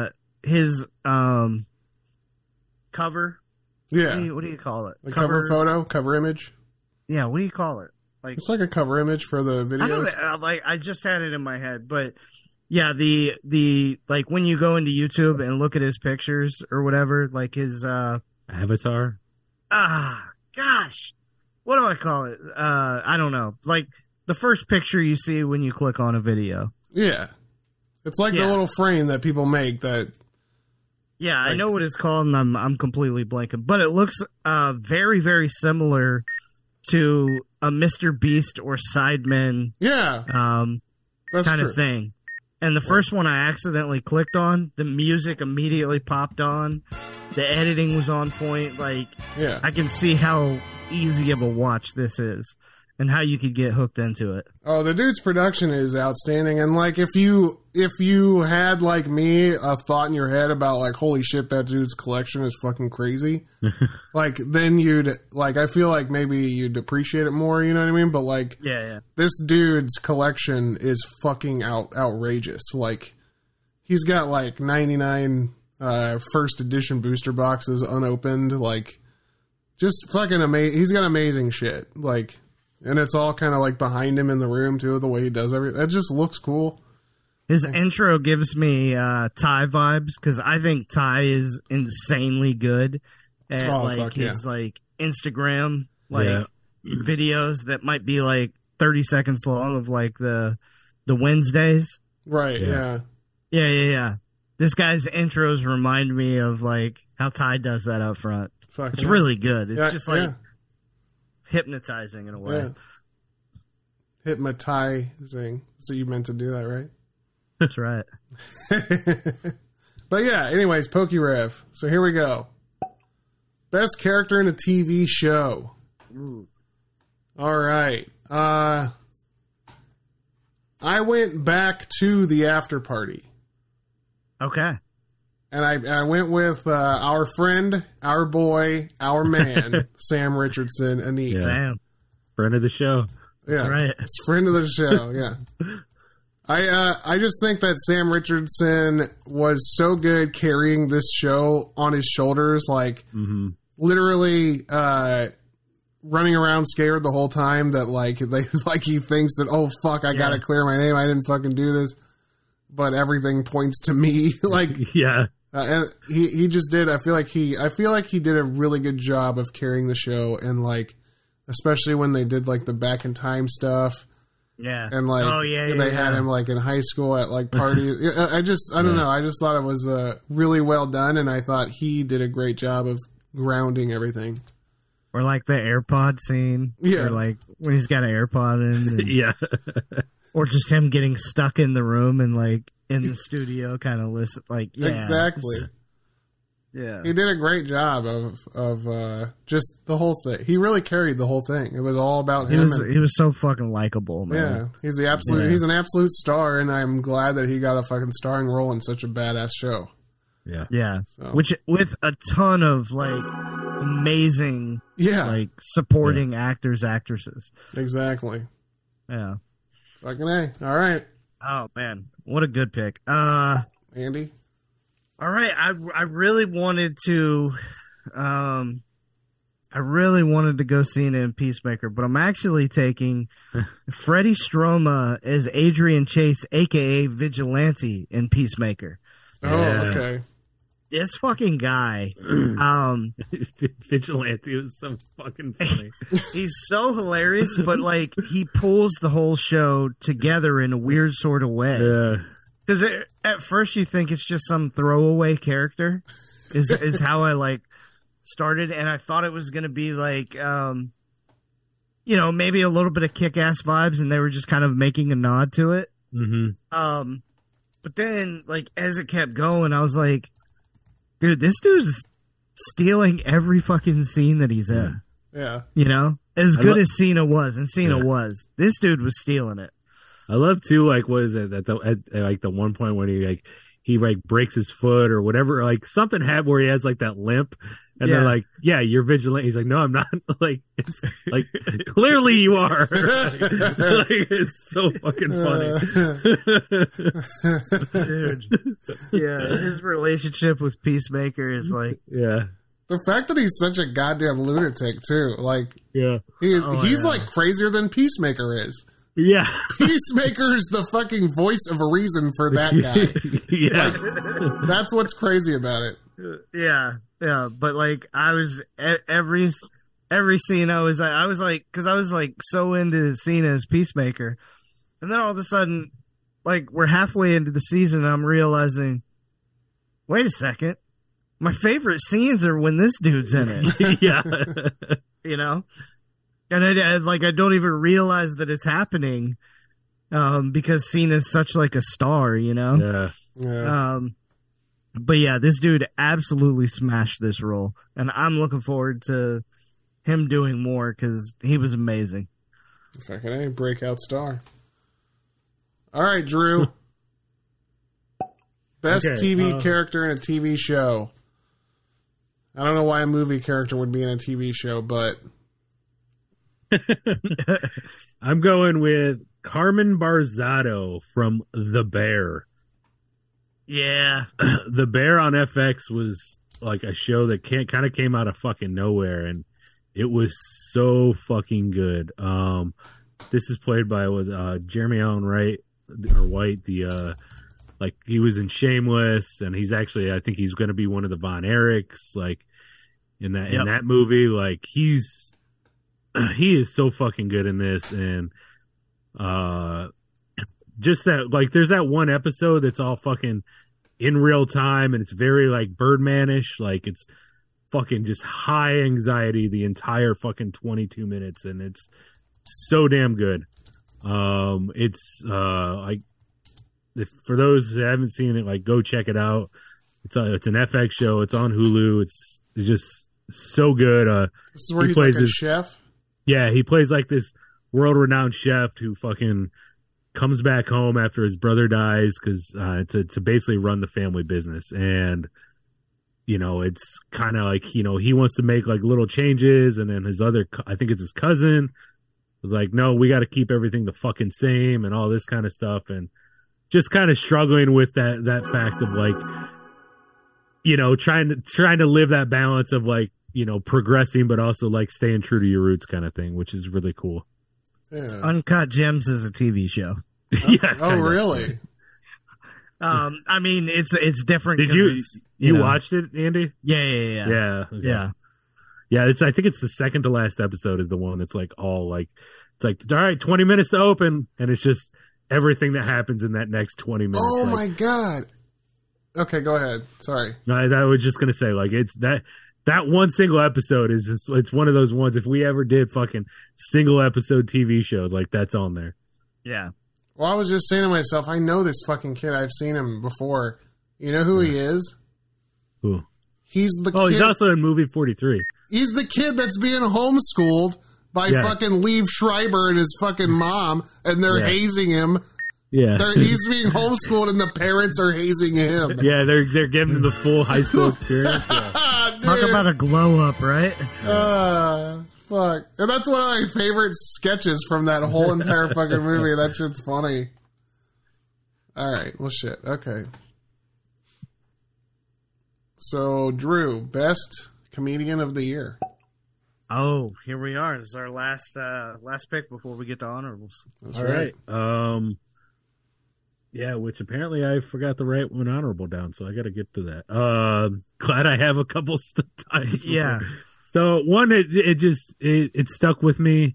cover. Yeah. What do you call it? Like cover photo, cover image. Yeah, what do you call it? Like it's like a cover image for the videos. I just had it in my head, but yeah, the like when you go into YouTube and look at his pictures or whatever, like his avatar. Gosh, what do I call it? I don't know. Like the first picture you see when you click on a video. Yeah, it's like the little frame that people make that. Yeah, I know what it's called, and I'm completely blanking, but it looks very, very similar to a Mr. Beast or Sidemen kind of thing. And the first one I accidentally clicked on, the music immediately popped on. The editing was on point. Like, I can see how easy of a watch this is. and how you could get hooked into it. Oh, the dude's production is outstanding. And like, if you had like me a thought in your head about like, holy shit, that dude's collection is fucking crazy, like then you'd like, I feel like maybe you'd appreciate it more. You know what I mean? But like, Yeah. this dude's collection is fucking outrageous. Like, he's got like 99 first edition booster boxes unopened. Like, just fucking amazing. He's got amazing shit. Like. And it's all kind of like behind him in the room too, the way he does everything. It just looks cool. His intro gives me Ty vibes because I think Ty is insanely good at his like Instagram videos that might be like 30 seconds long of like the Wednesdays. Right. Yeah. This guy's intros remind me of like how Ty does that up front. It's really good. It's just like. Hypnotizing in a way. Hypnotizing. So you meant to do that, right? That's right. But yeah, anyways, PokeRev. So here we go. Best character in a TV show. Ooh. All right. I went back to the After Party. Okay. And I went with our friend, our boy, our man, Sam Richardson, Anise. Yeah. Sam. Friend of the show. Yeah, That's right. It's friend of the show. Yeah. I just think that Sam Richardson was so good carrying this show on his shoulders, like literally running around scared the whole time that like he thinks that, oh fuck, I gotta clear my name, I didn't fucking do this, but everything points to me. Like Yeah. And he just did. I feel like he did a really good job of carrying the show, and like, especially when they did like the back in time stuff. Yeah. And like, they had him like in high school at like parties. I don't know. I just thought it was really well done, and I thought he did a great job of grounding everything. Or like the AirPod scene. Yeah. Or like when he's got an AirPod in. And, Yeah. or just him getting stuck in the room and like in the studio kind of listen. Like, yeah. Exactly. Yeah. He did a great job of just the whole thing. He really carried the whole thing. It was all about him. He was so fucking likable, man. Yeah. He's an absolute star, and I'm glad that he got a fucking starring role in such a badass show. Yeah. Yeah. So. Which with a ton of like amazing like supporting actors, actresses. Exactly. Yeah. Fucking A. All right. Oh man. What a good pick. Andy? All right. I really wanted to go Cena in Peacemaker, but I'm actually taking Freddie Stroma as Adrian Chase, aka Vigilante in Peacemaker. Oh, okay. This fucking guy, Vigilante was so fucking funny. He's so hilarious, but like he pulls the whole show together in a weird sort of way. Yeah. Because at first you think it's just some throwaway character, is how I like started, and I thought it was going to be like, maybe a little bit of Kick-Ass vibes, and they were just kind of making a nod to it. Mm-hmm. But then, like, as it kept going, I was like, dude, this dude's stealing every fucking scene that he's in. Yeah. You know? As good as Cena was, and Cena was, this dude was stealing it. I love, too, like, what is it? At the one point when he breaks his foot or whatever, like, something happened where he has, like, that limp. And they're like, yeah, you're vigilant. He's like, no, I'm not. Like, clearly you are. Like, it's so fucking funny. Dude. Yeah, his relationship with Peacemaker is like... Yeah. The fact that he's such a goddamn lunatic, too. Like, he's like crazier than Peacemaker is. Yeah. Peacemaker's the fucking voice of a reason for that guy. Yeah. Like, that's what's crazy about it. Yeah. Yeah, but like I was every scene I was like, because I was like so into Cena as Peacemaker, and then all of a sudden, like we're halfway into the season, and I'm realizing, wait a second, my favorite scenes are when this dude's in it. Yeah, you know, and I don't even realize that it's happening, because Cena's such like a star, you know. Yeah. But yeah, this dude absolutely smashed this role, and I'm looking forward to him doing more because he was amazing. Fucking A, breakout star. All right, Drew. Best TV character in a TV show. I don't know why a movie character would be in a TV show, but I'm going with Carmen Barzado from The Bear. Yeah. The Bear on FX was like a show that kind of came out of fucking nowhere, and it was so fucking good. This is played by Jeremy Allen White, like he was in Shameless, and he's actually, I think he's going to be one of the Von Erichs, like in that movie. Like he is so fucking good in this, and just that, like, there's that one episode that's all fucking in real time, and it's very like Birdmanish, like it's fucking just high anxiety the entire fucking 22 minutes, and it's so damn good. It's like, for those who haven't seen it, like, go check it out. It's an FX show. It's on Hulu. It's just so good. This is where he's like a chef. Yeah, he plays like this world-renowned chef who fucking comes back home after his brother dies because to basically run the family business. And you know, it's kind of like, you know, he wants to make like little changes, and then his other, I think it's his cousin, was like, no, we got to keep everything the fucking same and all this kind of stuff. And just kind of struggling with that fact of like, you know, trying to live that balance of like, you know, progressing, but also like staying true to your roots kind of thing, which is really cool. Yeah. Uncut Gems is a TV show. Yeah. Oh, really? I mean, it's different. Did you watched it, Andy? Yeah. Yeah. Okay. Yeah. I think it's the second to last episode is the one that's like all like, it's like, all right, 20 minutes to open, and it's just everything that happens in that next 20 minutes. Oh, like, my God. Okay, go ahead. Sorry. I was just going to say, like, it's that one single episode is just, it's one of those ones, if we ever did fucking single episode TV shows, like, that's on there. Yeah. Well, I was just saying to myself, I know this fucking kid. I've seen him before. You know who he is? Who? He's the kid. Oh, he's also in Movie 43. He's the kid that's being homeschooled by fucking Liev Schreiber and his fucking mom, and they're hazing him. Yeah. He's being homeschooled, and the parents are hazing him. Yeah, they're giving him the full high school experience. Yeah. Talk about a glow up, right? Fuck. And that's one of my favorite sketches from that whole entire fucking movie. That shit's funny. All right. Well, shit. Okay. So, Drew, best comedian of the year. Oh, here we are. This is our last pick before we get to honorables. That's All right. Yeah, which apparently I forgot to write one honorable down, so I got to get to that. Glad I have a couple times. Yeah. So one, it stuck with me.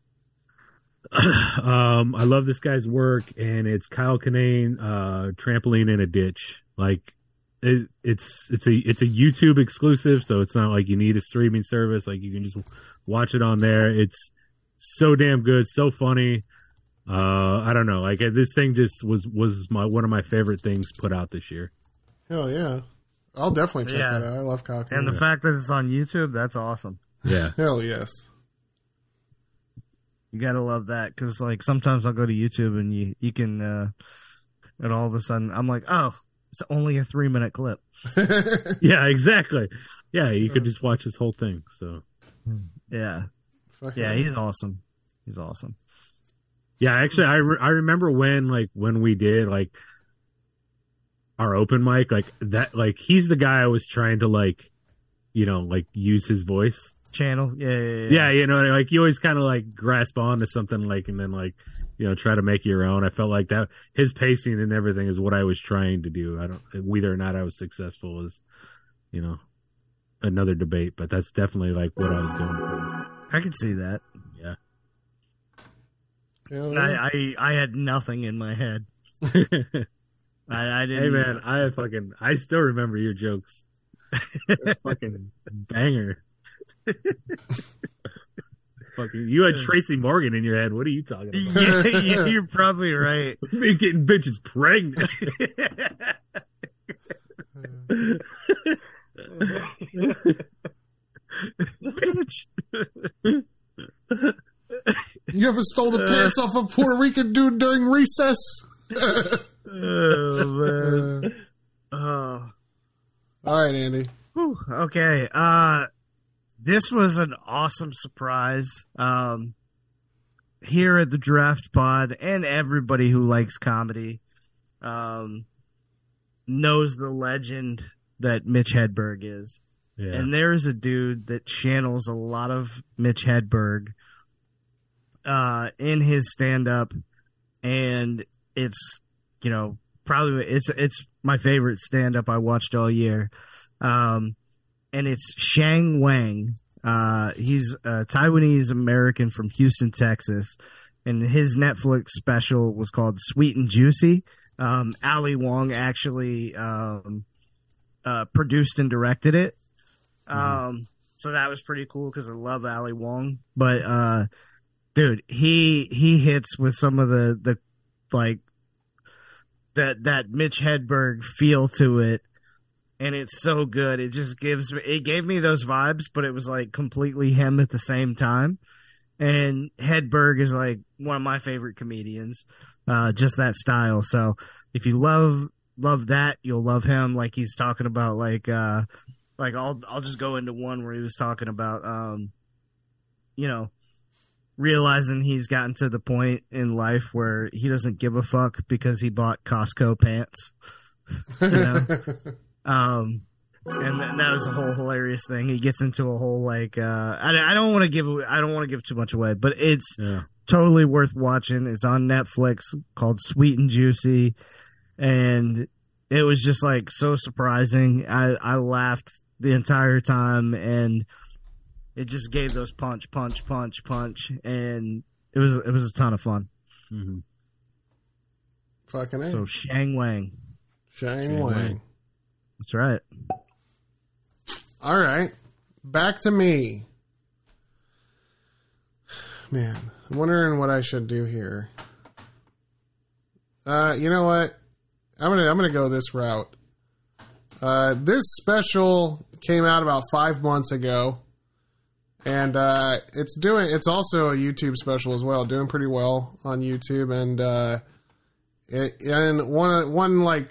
I love this guy's work, and it's Kyle Kinane, Trampoline in a Ditch. Like, it's a YouTube exclusive, so it's not like you need a streaming service. Like, you can just watch it on there. It's so damn good, so funny. I don't know. Like, this thing just was one of my favorite things put out this year. Hell yeah. I'll definitely check that out. I love Kyle Kinane. And the fact that it's on YouTube, that's awesome. Yeah. Hell yes. You gotta love that, because like sometimes I'll go to YouTube and you can, and all of a sudden I'm like, oh, it's only a 3-minute clip. Yeah, exactly. Yeah, you could just watch this whole thing. So yeah, he's awesome. He's awesome. Yeah, actually, I remember when we did like our open mic, like that, like he's the guy I was trying to like, you know, like use his voice channel. Yeah, you know, like you always kind of like grasp on to something, like, and then like, you know, try to make your own. I felt like that his pacing and everything is what I was trying to do. I don't, whether or not I was successful is, you know, another debate, but that's definitely like what I was going for. I can see that. Yeah. I had nothing in my head. I didn't. Hey man, I still remember your jokes. Fucking banger. Fucking, you had Tracy Morgan in your head. What are you talking about? Yeah, you're probably right. Me getting bitches pregnant. Bitch. You ever stole the pants off a Puerto Rican dude during recess? Oh, man. All right, Andy. Whew, okay. This was an awesome surprise. Here at the Draft Pod, and everybody who likes comedy knows the legend that Mitch Hedberg is. Yeah. And there's a dude that channels a lot of Mitch Hedberg in his stand-up, and it's, you know, probably it's my favorite stand-up I watched all year. And it's Shang Wang. He's a Taiwanese American from Houston, Texas, and his Netflix special was called Sweet and Juicy. Ali Wong actually produced and directed it. So that was pretty cool because I love Ali Wong. But dude, he hits with some of the like that Mitch Hedberg feel to it. And it's so good. It just gave me those vibes, but it was like completely him at the same time. And Hedberg is like one of my favorite comedians, just that style. So if you love that, you'll love him. Like he's talking about like I'll just go into one where he was talking about, you know, realizing he's gotten to the point in life where he doesn't give a fuck because he bought Costco pants, you know? And that was a whole hilarious thing. He gets into a whole like I don't want to give too much away, but it's totally worth watching. It's on Netflix, called Sweet and Juicy, and it was just like so surprising. I laughed the entire time, and it just gave those punch, and it was a ton of fun. Mm-hmm. Fucking A. So Shang Wang. Shang Wang. That's right. All right. Back to me. Man, I'm wondering what I should do here. You know what? I'm gonna go this route. This special came out about 5 months ago, and it's also a YouTube special as well, doing pretty well on YouTube, and one like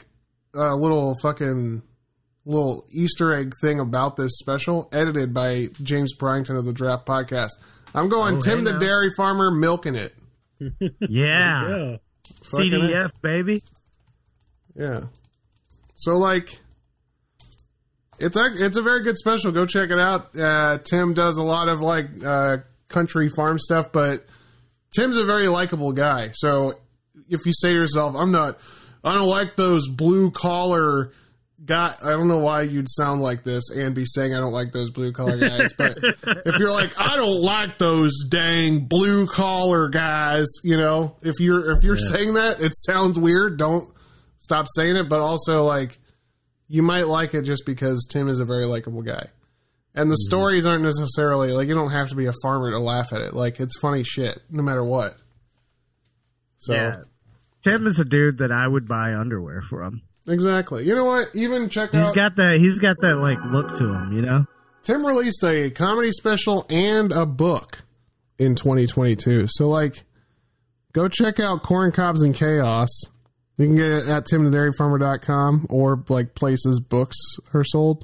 little Easter egg thing about this special, edited by James Bryington of the Draft Podcast. I'm going Tim the Dairy Farmer milking it. Yeah. CDF, baby. Yeah. So, like, it's a very good special. Go check it out. Tim does a lot of, like, country farm stuff, but Tim's a very likable guy. So, if you say to yourself, I don't like those blue-collar guy, I don't know why you'd sound like this and be saying I don't like those blue collar guys, but if you're like, I don't like those dang blue collar guys, you know, if you're saying that, it sounds weird. Don't stop saying it, but also like you might like it just because Tim is a very likable guy. And the stories aren't necessarily like, you don't have to be a farmer to laugh at it. Like, it's funny shit no matter what. So yeah. Tim is a dude that I would buy underwear from. Exactly. You know what? Even check out... He's got that, like, look to him, you know? Tim released a comedy special and a book in 2022. So, like, go check out Corn Cobs and Chaos. You can get it at timthedairyfarmer.com or, like, places books are sold.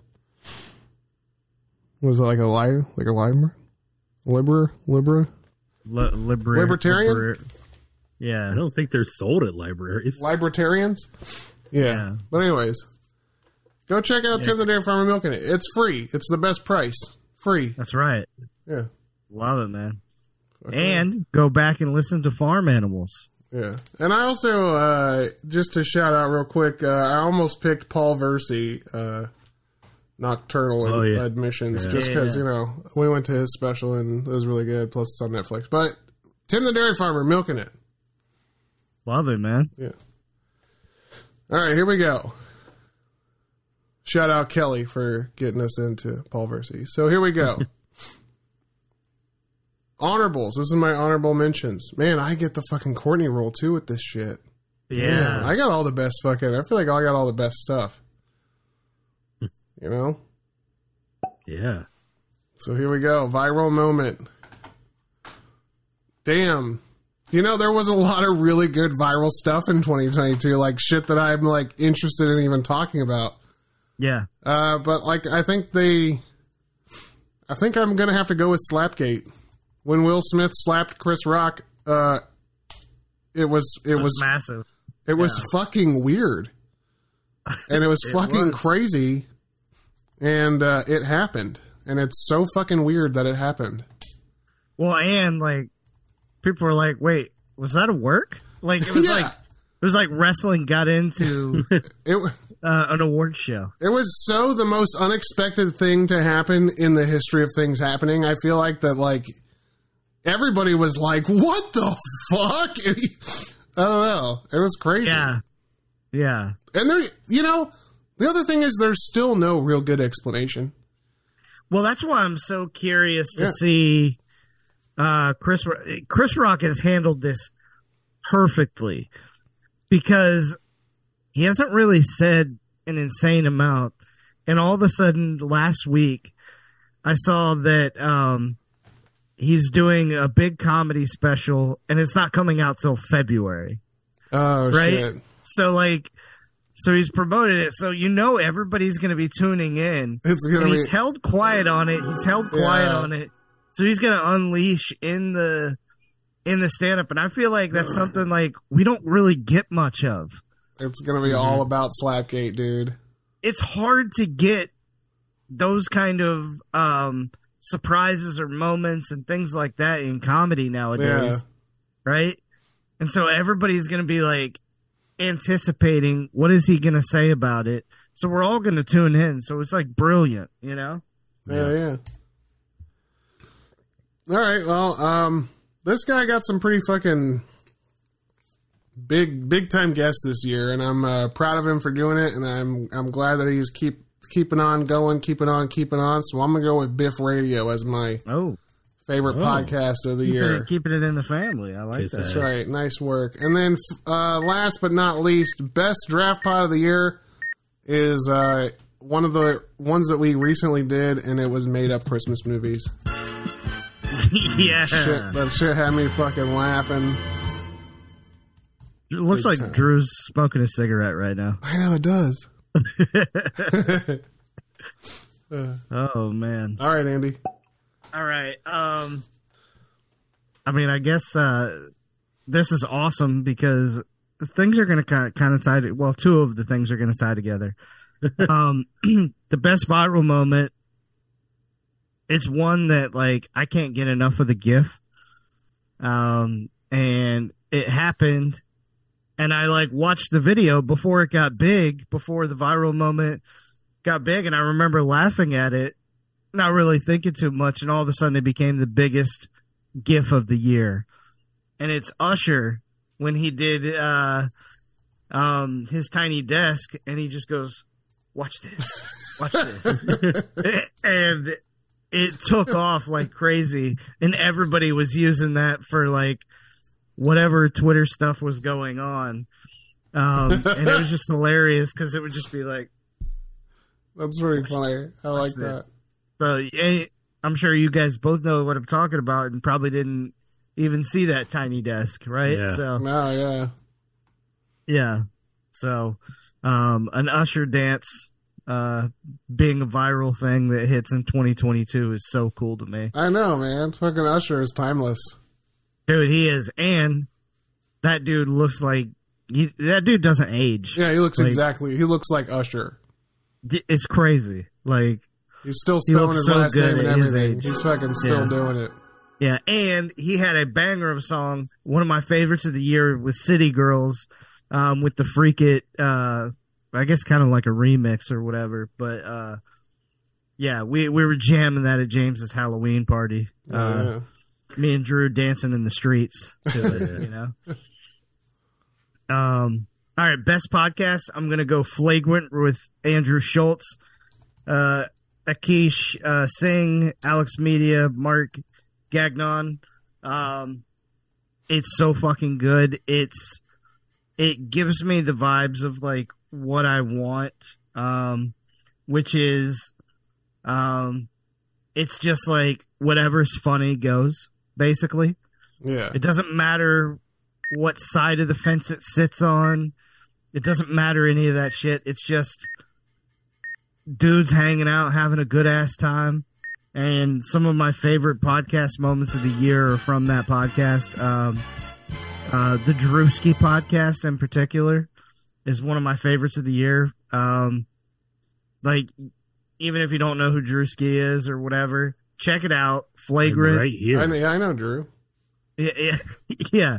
Was it like a Libertarian? Yeah. I don't think they're sold at libraries. Libertarians? Yeah. But anyways, go check out Tim the Dairy Farmer milking it. It's free. It's the best price. Free. That's right. Yeah. Love it, man. Okay. And go back and listen to Farm Animals. Yeah. And I also, just to shout out real quick, I almost picked Paul Versey, Nocturnal Admissions, just because, you know, we went to his special and it was really good. Plus it's on Netflix. But Tim the Dairy Farmer milking it. Love it, man. Yeah. All right, here we go. Shout out Kelly for getting us into Paul Versey. So here we go. Honorables. This is my honorable mentions. Man, I get the fucking Courtney role too with this shit. Yeah. Damn, I got all the best fucking... I feel like I got all the best stuff. You know? Yeah. So here we go. Viral moment. Damn. You know, there was a lot of really good viral stuff in 2022, like shit that I'm like interested in even talking about. Yeah. But like, I think I'm gonna have to go with Slapgate. When Will Smith slapped Chris Rock, it was massive. It was fucking weird, and it was fucking crazy, and it happened, and it's so fucking weird that it happened. Well, and like people were like, "Wait, was that a work?" Like it was like wrestling got into an award show. It was so the most unexpected thing to happen in the history of things happening. I feel like that, like everybody was like, "What the fuck?" I don't know. It was crazy. Yeah. And there, you know, the other thing is there's still no real good explanation. Well, that's why I'm so curious to see. Chris Rock has handled this perfectly because he hasn't really said an insane amount. And all of a sudden last week I saw that he's doing a big comedy special and it's not coming out till February. Oh, right? Shit. So he's promoted it. So you know everybody's going to be tuning in. He's held quiet on it. So he's going to unleash in the stand-up, and I feel like that's something like we don't really get much of. It's going to be all about Slapgate, dude. It's hard to get those kind of surprises or moments and things like that in comedy nowadays, right? And so everybody's going to be like anticipating what is he going to say about it. So we're all going to tune in. So it's like brilliant, you know? Yeah. All right, well, this guy got some pretty fucking big time guests this year, and I'm proud of him for doing it, and I'm glad that he's keeping on going, keeping on. So I'm gonna go with Biff Radio as my favorite podcast of the year. Keeping it in the family, I like that. That's right, nice work. And then last but not least, best draft pod of the year is one of the ones that we recently did, and it was Made Up Christmas Movies. Yeah. That shit had me fucking laughing. It looks like Drew's smoking a cigarette right now. I know, it does. Oh, man. All right, Andy. All right. I mean, I guess this is awesome because things are going to kind of tie to, well, two of the things are going to tie together. The best viral moment, it's one that, like, I can't get enough of the GIF. And it happened, and I, like, watched the video before it got big, before the viral moment got big, and I remember laughing at it, not really thinking too much, and all of a sudden it became the biggest GIF of the year. And it's Usher when he did his Tiny Desk, and he just goes, watch this. And it took off like crazy, and everybody was using that for like whatever Twitter stuff was going on. And it was just hilarious because it would just be like, that's very funny. I like that. So I'm sure you guys both know what I'm talking about and probably didn't even see that Tiny Desk, right? Yeah. So, yeah. So, an Usher dance being a viral thing that hits in 2022 is so cool to me. I know, man. Fucking Usher is timeless. Dude, he is. And that dude looks like... that dude doesn't age. Yeah, he looks he looks like Usher. It's crazy. Like... He's still spelling his last name and everything. He's fucking still doing it. Yeah, and he had a banger of a song, one of my favorites of the year, with City Girls, with the Freak It, I guess kind of like a remix or whatever. But, yeah, we were jamming that at James's Halloween party. Me and Drew dancing in the streets to it, you know? All right, best podcast. I'm going to go Flagrant with Andrew Schultz. Akish Singh, Alex Media, Mark Gagnon. It's so fucking good. It gives me the vibes of like what I want, which is it's just like whatever's funny goes, basically. Yeah. It doesn't matter what side of the fence it sits on. It doesn't matter any of that shit. It's just dudes hanging out, having a good ass time. And some of my favorite podcast moments of the year are from that podcast. The Drewski podcast in particular is one of my favorites of the year. Like, even if you don't know who Drewski is or whatever, check it out. Flagrant. Right here. I know Drew. Yeah.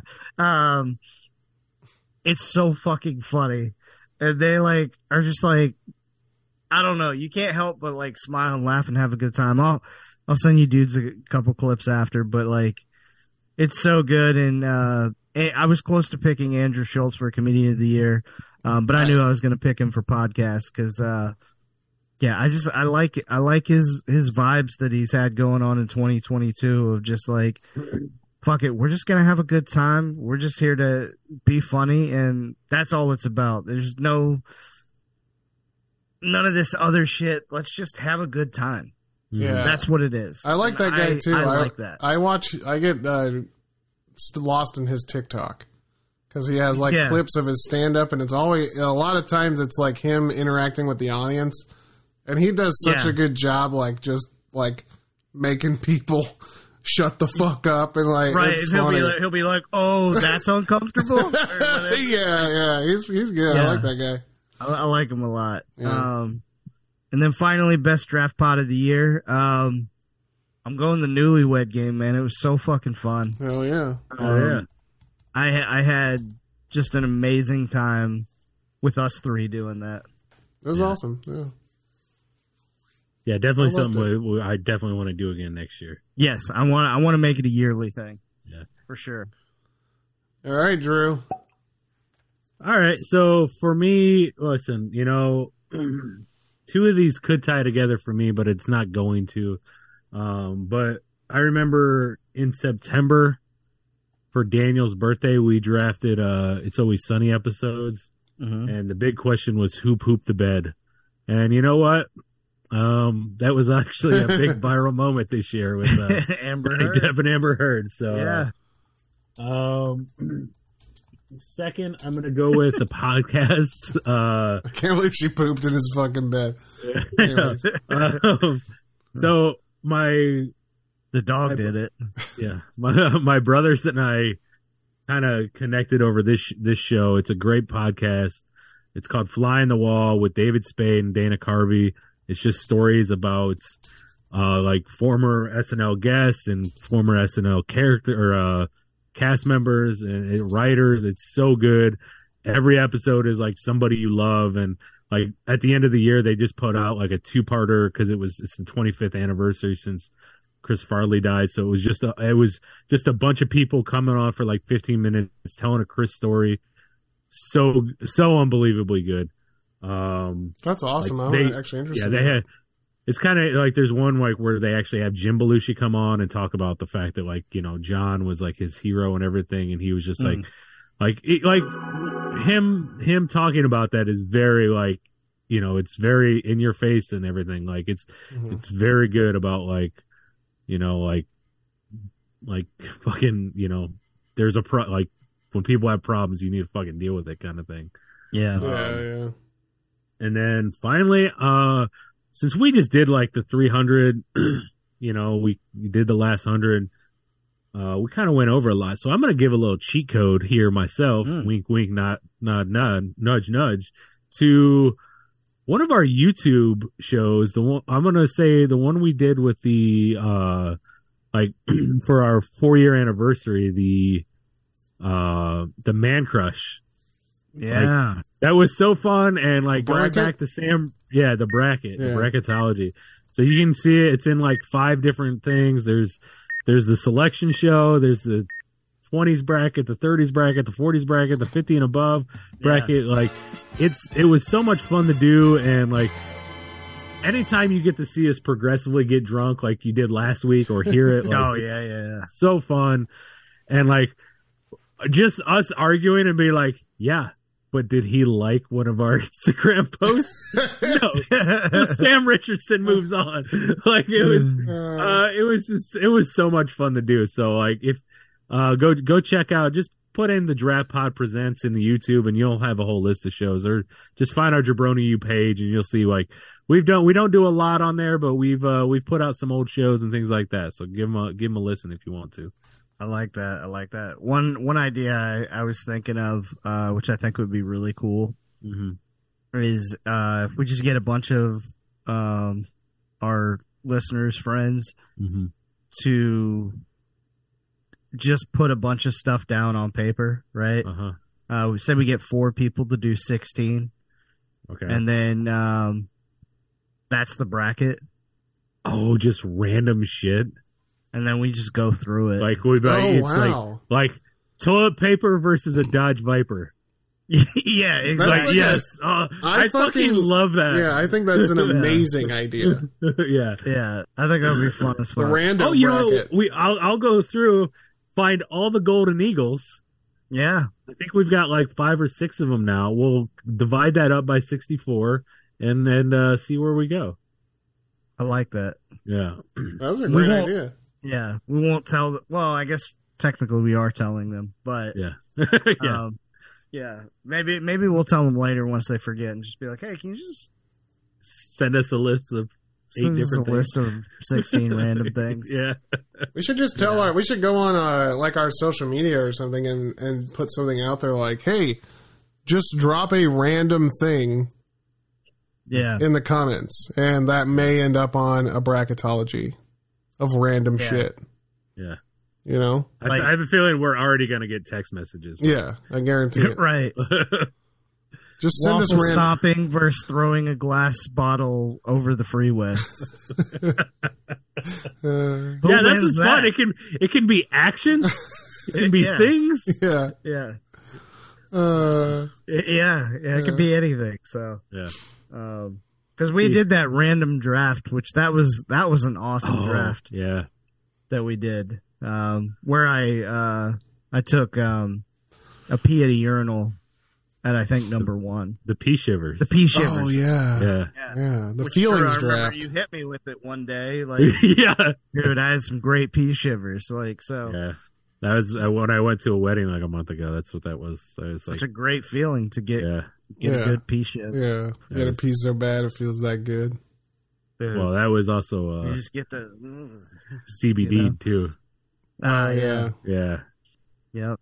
It's so fucking funny. And they like are just like, I don't know. You can't help but like smile and laugh and have a good time. I'll send you dudes a couple clips after, but like it's so good. And I was close to picking Andrew Schultz for Comedian of the Year, but I knew I was going to pick him for podcast because yeah, I like his vibes that he's had going on in 2022 of just like, fuck it, we're just gonna have a good time. We're just here to be funny, and that's all it's about. There's none of this other shit. Let's just have a good time. Yeah, that's what it is. I like that guy too. I like that. I get lost in his TikTok because he has like clips of his stand up, and it's always a lot of times it's like him interacting with the audience, and he does such a good job, like just like making people shut the fuck up and like right. It's He'll be like, oh, that's uncomfortable. yeah, he's good. I like that guy. I like him a lot. Yeah. And then finally, best draft pod of the year. I'm going the Newlywed Game, man. It was so fucking fun. Hell yeah. I had just an amazing time with us three doing that. It was awesome. Yeah. Yeah, definitely something I definitely want to do again next year. Yes, I want to make it a yearly thing. Yeah, for sure. All right, Drew. All right, so for me, listen, you know, two of these could tie together for me, but it's not going to. But I remember in September for Daniel's birthday, we drafted It's Always Sunny episodes, and the big question was who pooped the bed. And you know what? That was actually a big viral moment this year with Amber Heard. Depp and Amber Heard. So, yeah. Second, I'm going to go with the podcast. I can't believe she pooped in his fucking bed. So the dog did it. Yeah, my brothers and I kind of connected over this show. It's a great podcast. It's called Fly in the Wall with David Spade and Dana Carvey. It's just stories about like former SNL guests and former SNL cast members and writers. It's so good. Every episode is like somebody you love, and like at the end of the year they just put out like a 2-parter because it's the 25th anniversary since Chris Farley died. So it was just a bunch of people coming on for like 15 minutes telling a Chris story. So unbelievably good. That's awesome. Like I'm actually interested. Yeah, they had. It's kind of like there's one like where they actually have Jim Belushi come on and talk about the fact that like, you know, John was like his hero and everything, and he was just like him talking about that is very like, you know, it's very in your face and everything. Like it's very good about like, you know, like fucking, you know, there's like when people have problems, you need to fucking deal with it kind of thing. Yeah. Yeah. And then finally, since we just did like the 300, you know, we did the last 100, we kind of went over a lot. So I'm going to give a little cheat code here myself, wink, wink, nod, nudge, nudge, to one of our YouTube shows. The one I'm going to say the one we did with the like for our 4-year anniversary, the Man Crush. Yeah. Like, that was so fun, and like going back to Sam, the bracket, the bracketology. So you can see it. It's in like 5 different things. There's the selection show. There's the 20s bracket, the 30s bracket, the 40s bracket, the 50 and above bracket. Like it was so much fun to do, and like anytime you get to see us progressively get drunk, like you did last week, or hear it, like, so fun, and like just us arguing and be like, yeah. But did he like one of our Instagram posts? No. Sam Richardson moves on. Like it was so much fun to do. So like if go check out. Just put in the Draft Pod Presents in the YouTube, and you'll have a whole list of shows. Or just find our Jabroni U page, and you'll see like we don't do a lot on there, but we've put out some old shows and things like that. So give them a listen if you want to. I like that. One idea I was thinking of, which I think would be really cool, is if we just get a bunch of our listeners, friends, to just put a bunch of stuff down on paper, right? We said we get 4 people to do 16. Okay. And then that's the bracket. Oh, just random shit. And then we just go through it. Like like toilet paper versus a Dodge Viper. Yeah, exactly. Like I fucking love that. Yeah, I think that's an amazing idea. Yeah. I think that would be fun as fuck. The random bracket. I'll go through, find all the Golden Eagles. Yeah. I think we've got like 5 or 6 of them now. We'll divide that up by 64 and then see where we go. I like that. Yeah. That was a great idea. Yeah. We won't tell well, I guess technically we are telling them, but yeah. Yeah, maybe we'll tell them later once they forget and just be like, "Hey, can you just send us a list of 8 different things. List of 16 random things?" Yeah, we should just tell we should go on like our social media or something and put something out there like, "Hey, just drop a random thing." Yeah, in the comments, and that may end up on a bracketology of random shit. Yeah. You know, I have a feeling we're already going to get text messages. Yeah, I guarantee it. Right. Just send us random. Stopping versus throwing a glass bottle over the freeway. Yeah, that's fun. It can be action. It can be things. Yeah. Yeah. It could be anything. So yeah. Because we did that random draft, which that was an awesome draft. Yeah. That we did. Where I took a pee at a urinal at I think number 1. The pee shivers. The pee shivers. Oh yeah. The feelings draft. You hit me with it one day, like dude, I had some great pee shivers. Like so. Yeah, that was when I went to a wedding like a month ago. That's what that was. Such a great feeling to get a good pee shiv. Yeah, you get a pee so bad it feels that good. Dude. Well, that was also you just get the CBD too. Yeah. Yep.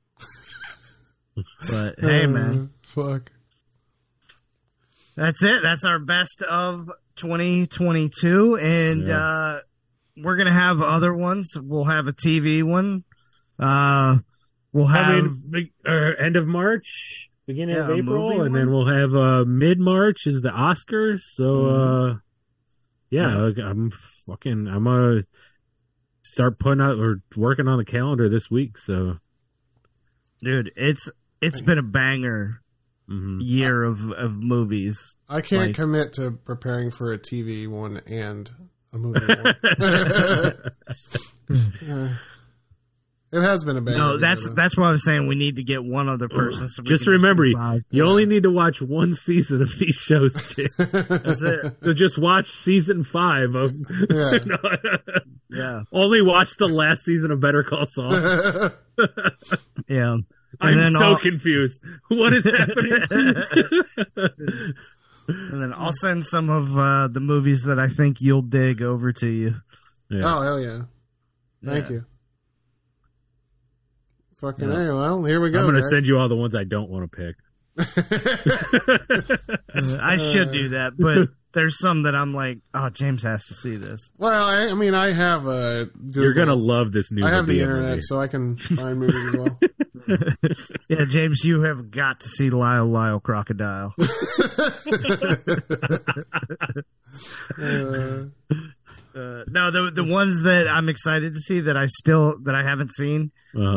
But hey, man, fuck. That's it. That's our best of 2022, and we're gonna have other ones. We'll have a TV one. We'll have end of March, beginning of April, and then one. we'll have mid March is the Oscars. So I'm gonna start putting out or working on the calendar this week. So, dude, it's been a banger year of movies. I can't commit to preparing for a TV one and a movie one. It has been a banger. No, that's why I was saying we need to get one other person. So just remember, you only need to watch one season of these shows. That's it. So just watch season 5 of. Yeah. Only watch the last season of Better Call Saul. Yeah. I'm so confused. What is happening? And then I'll send some of the movies that I think you'll dig over to you. Yeah. Oh, hell yeah. Thank you. Fucking hey, well, here we go. I'm going to send you all the ones I don't want to pick. I should do that, but there's some that I'm like, oh, James has to see this. Well, I I have a Google. You're going to love this new movie. I have the internet, so I can find movies as well. Yeah, James, you have got to see Lyle Crocodile. No, the ones that I'm excited to see that I haven't seen.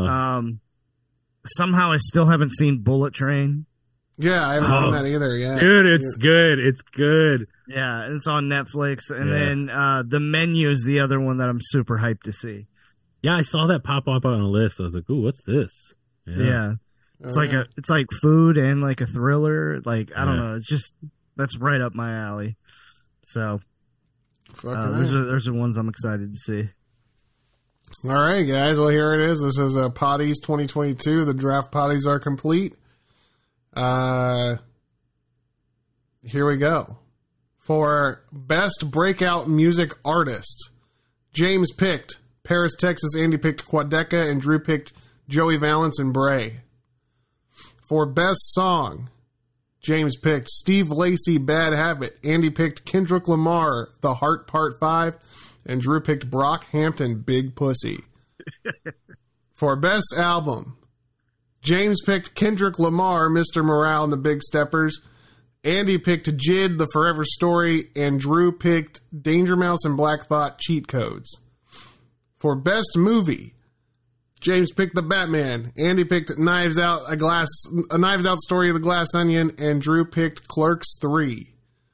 Somehow I still haven't seen Bullet Train. Yeah, I haven't seen that either. Yeah, dude, it's good. It's good. Yeah, it's on Netflix, and then The Menu is the other one that I'm super hyped to see. Yeah, I saw that pop up on a list. I was like, "Ooh, what's this?" Yeah. It's like food and like a thriller. Like I don't know. It's just that's right up my alley. So those are the ones I'm excited to see. All right, guys. Well, here it is. This is Potties 2022. The draft potties are complete. Here we go. For Best Breakout Music Artist, James picked Paris, Texas. Andy picked Quadeca, and Drew picked Joey Valance and Bray. For Best Song, James picked Steve Lacy, Bad Habit. Andy picked Kendrick Lamar, The Heart Part 5. And Drew picked Brockhampton, Big Pussy. For Best Album, James picked Kendrick Lamar, Mr. Morale and the Big Steppers. Andy picked Jid, The Forever Story. And Drew picked Danger Mouse and Black Thought, Cheat Codes. For Best Movie, James picked The Batman. Andy picked Knives Out, a Knives Out Story of the Glass Onion. And Drew picked Clerks 3.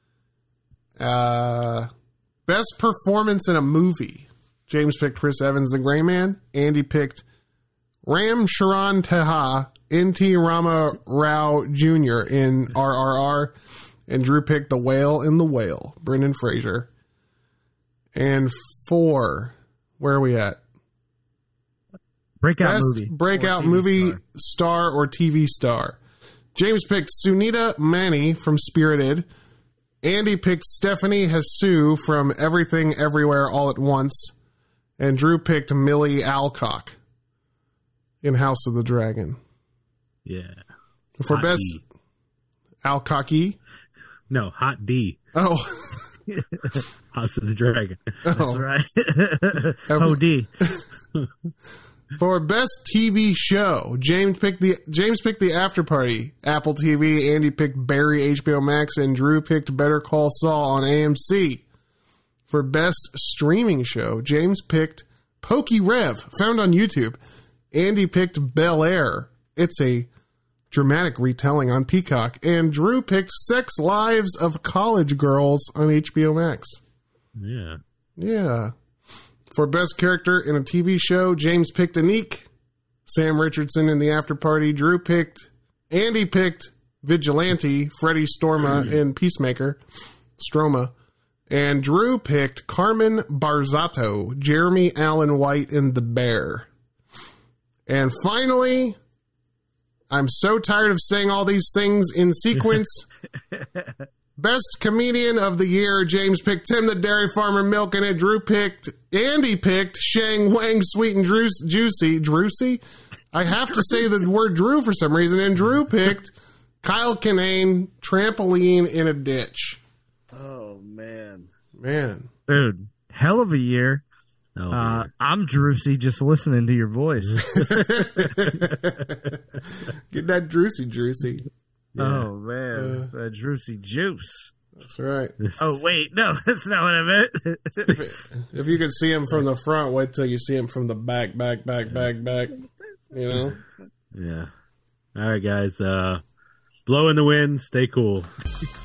Best Performance in a Movie, James picked Chris Evans, The Gray Man. Andy picked Ram Charan Teha, N.T. Rama Rao Jr. in RRR. And Drew picked The Whale in The Whale, Brendan Fraser. And for, where are we at? Breakout Best movie. Breakout movie star or TV star. James picked Sunita Mani from Spirited. Andy picked Stephanie Hsu from Everything Everywhere All at Once. And Drew picked Millie Alcock in House of the Dragon. Yeah. For Hot Best D. Alcocky. No, Hot D. Oh. House of the Dragon. That's right. OD. For Best TV Show, James picked the After Party, Apple TV. Andy picked Barry, HBO Max, and Drew picked Better Call Saul on AMC. For Best Streaming Show, James picked Pokey Rev, found on YouTube. Andy picked Bel Air. It's a dramatic retelling on Peacock. And Drew picked Sex Lives of College Girls on HBO Max. Yeah. Yeah. For Best Character in a TV Show, James picked Anik, Sam Richardson in The After Party. Andy picked Vigilante, Freddie Stroma in Peacemaker, and Drew picked Carmen Barzato, Jeremy Allen White in The Bear. And finally, I'm so tired of saying all these things in sequence. Best Comedian of the Year, James picked Tim the Dairy Farmer milking it. Andy picked Shang Wang Sweet and Juicy. I have to say the word Drew for some reason. And Drew picked Kyle Kinane, Trampoline in a Ditch. Oh, man. Dude, hell of a year. Oh, I'm Drewsy just listening to your voice. Get that Drewsy. Yeah. Oh, man. That Drewsy juice. That's right. Oh, wait. No, that's not what I meant. If you could see him from the front, wait till you see him from the back. You know? Yeah. All right, guys. Blow in the wind. Stay cool.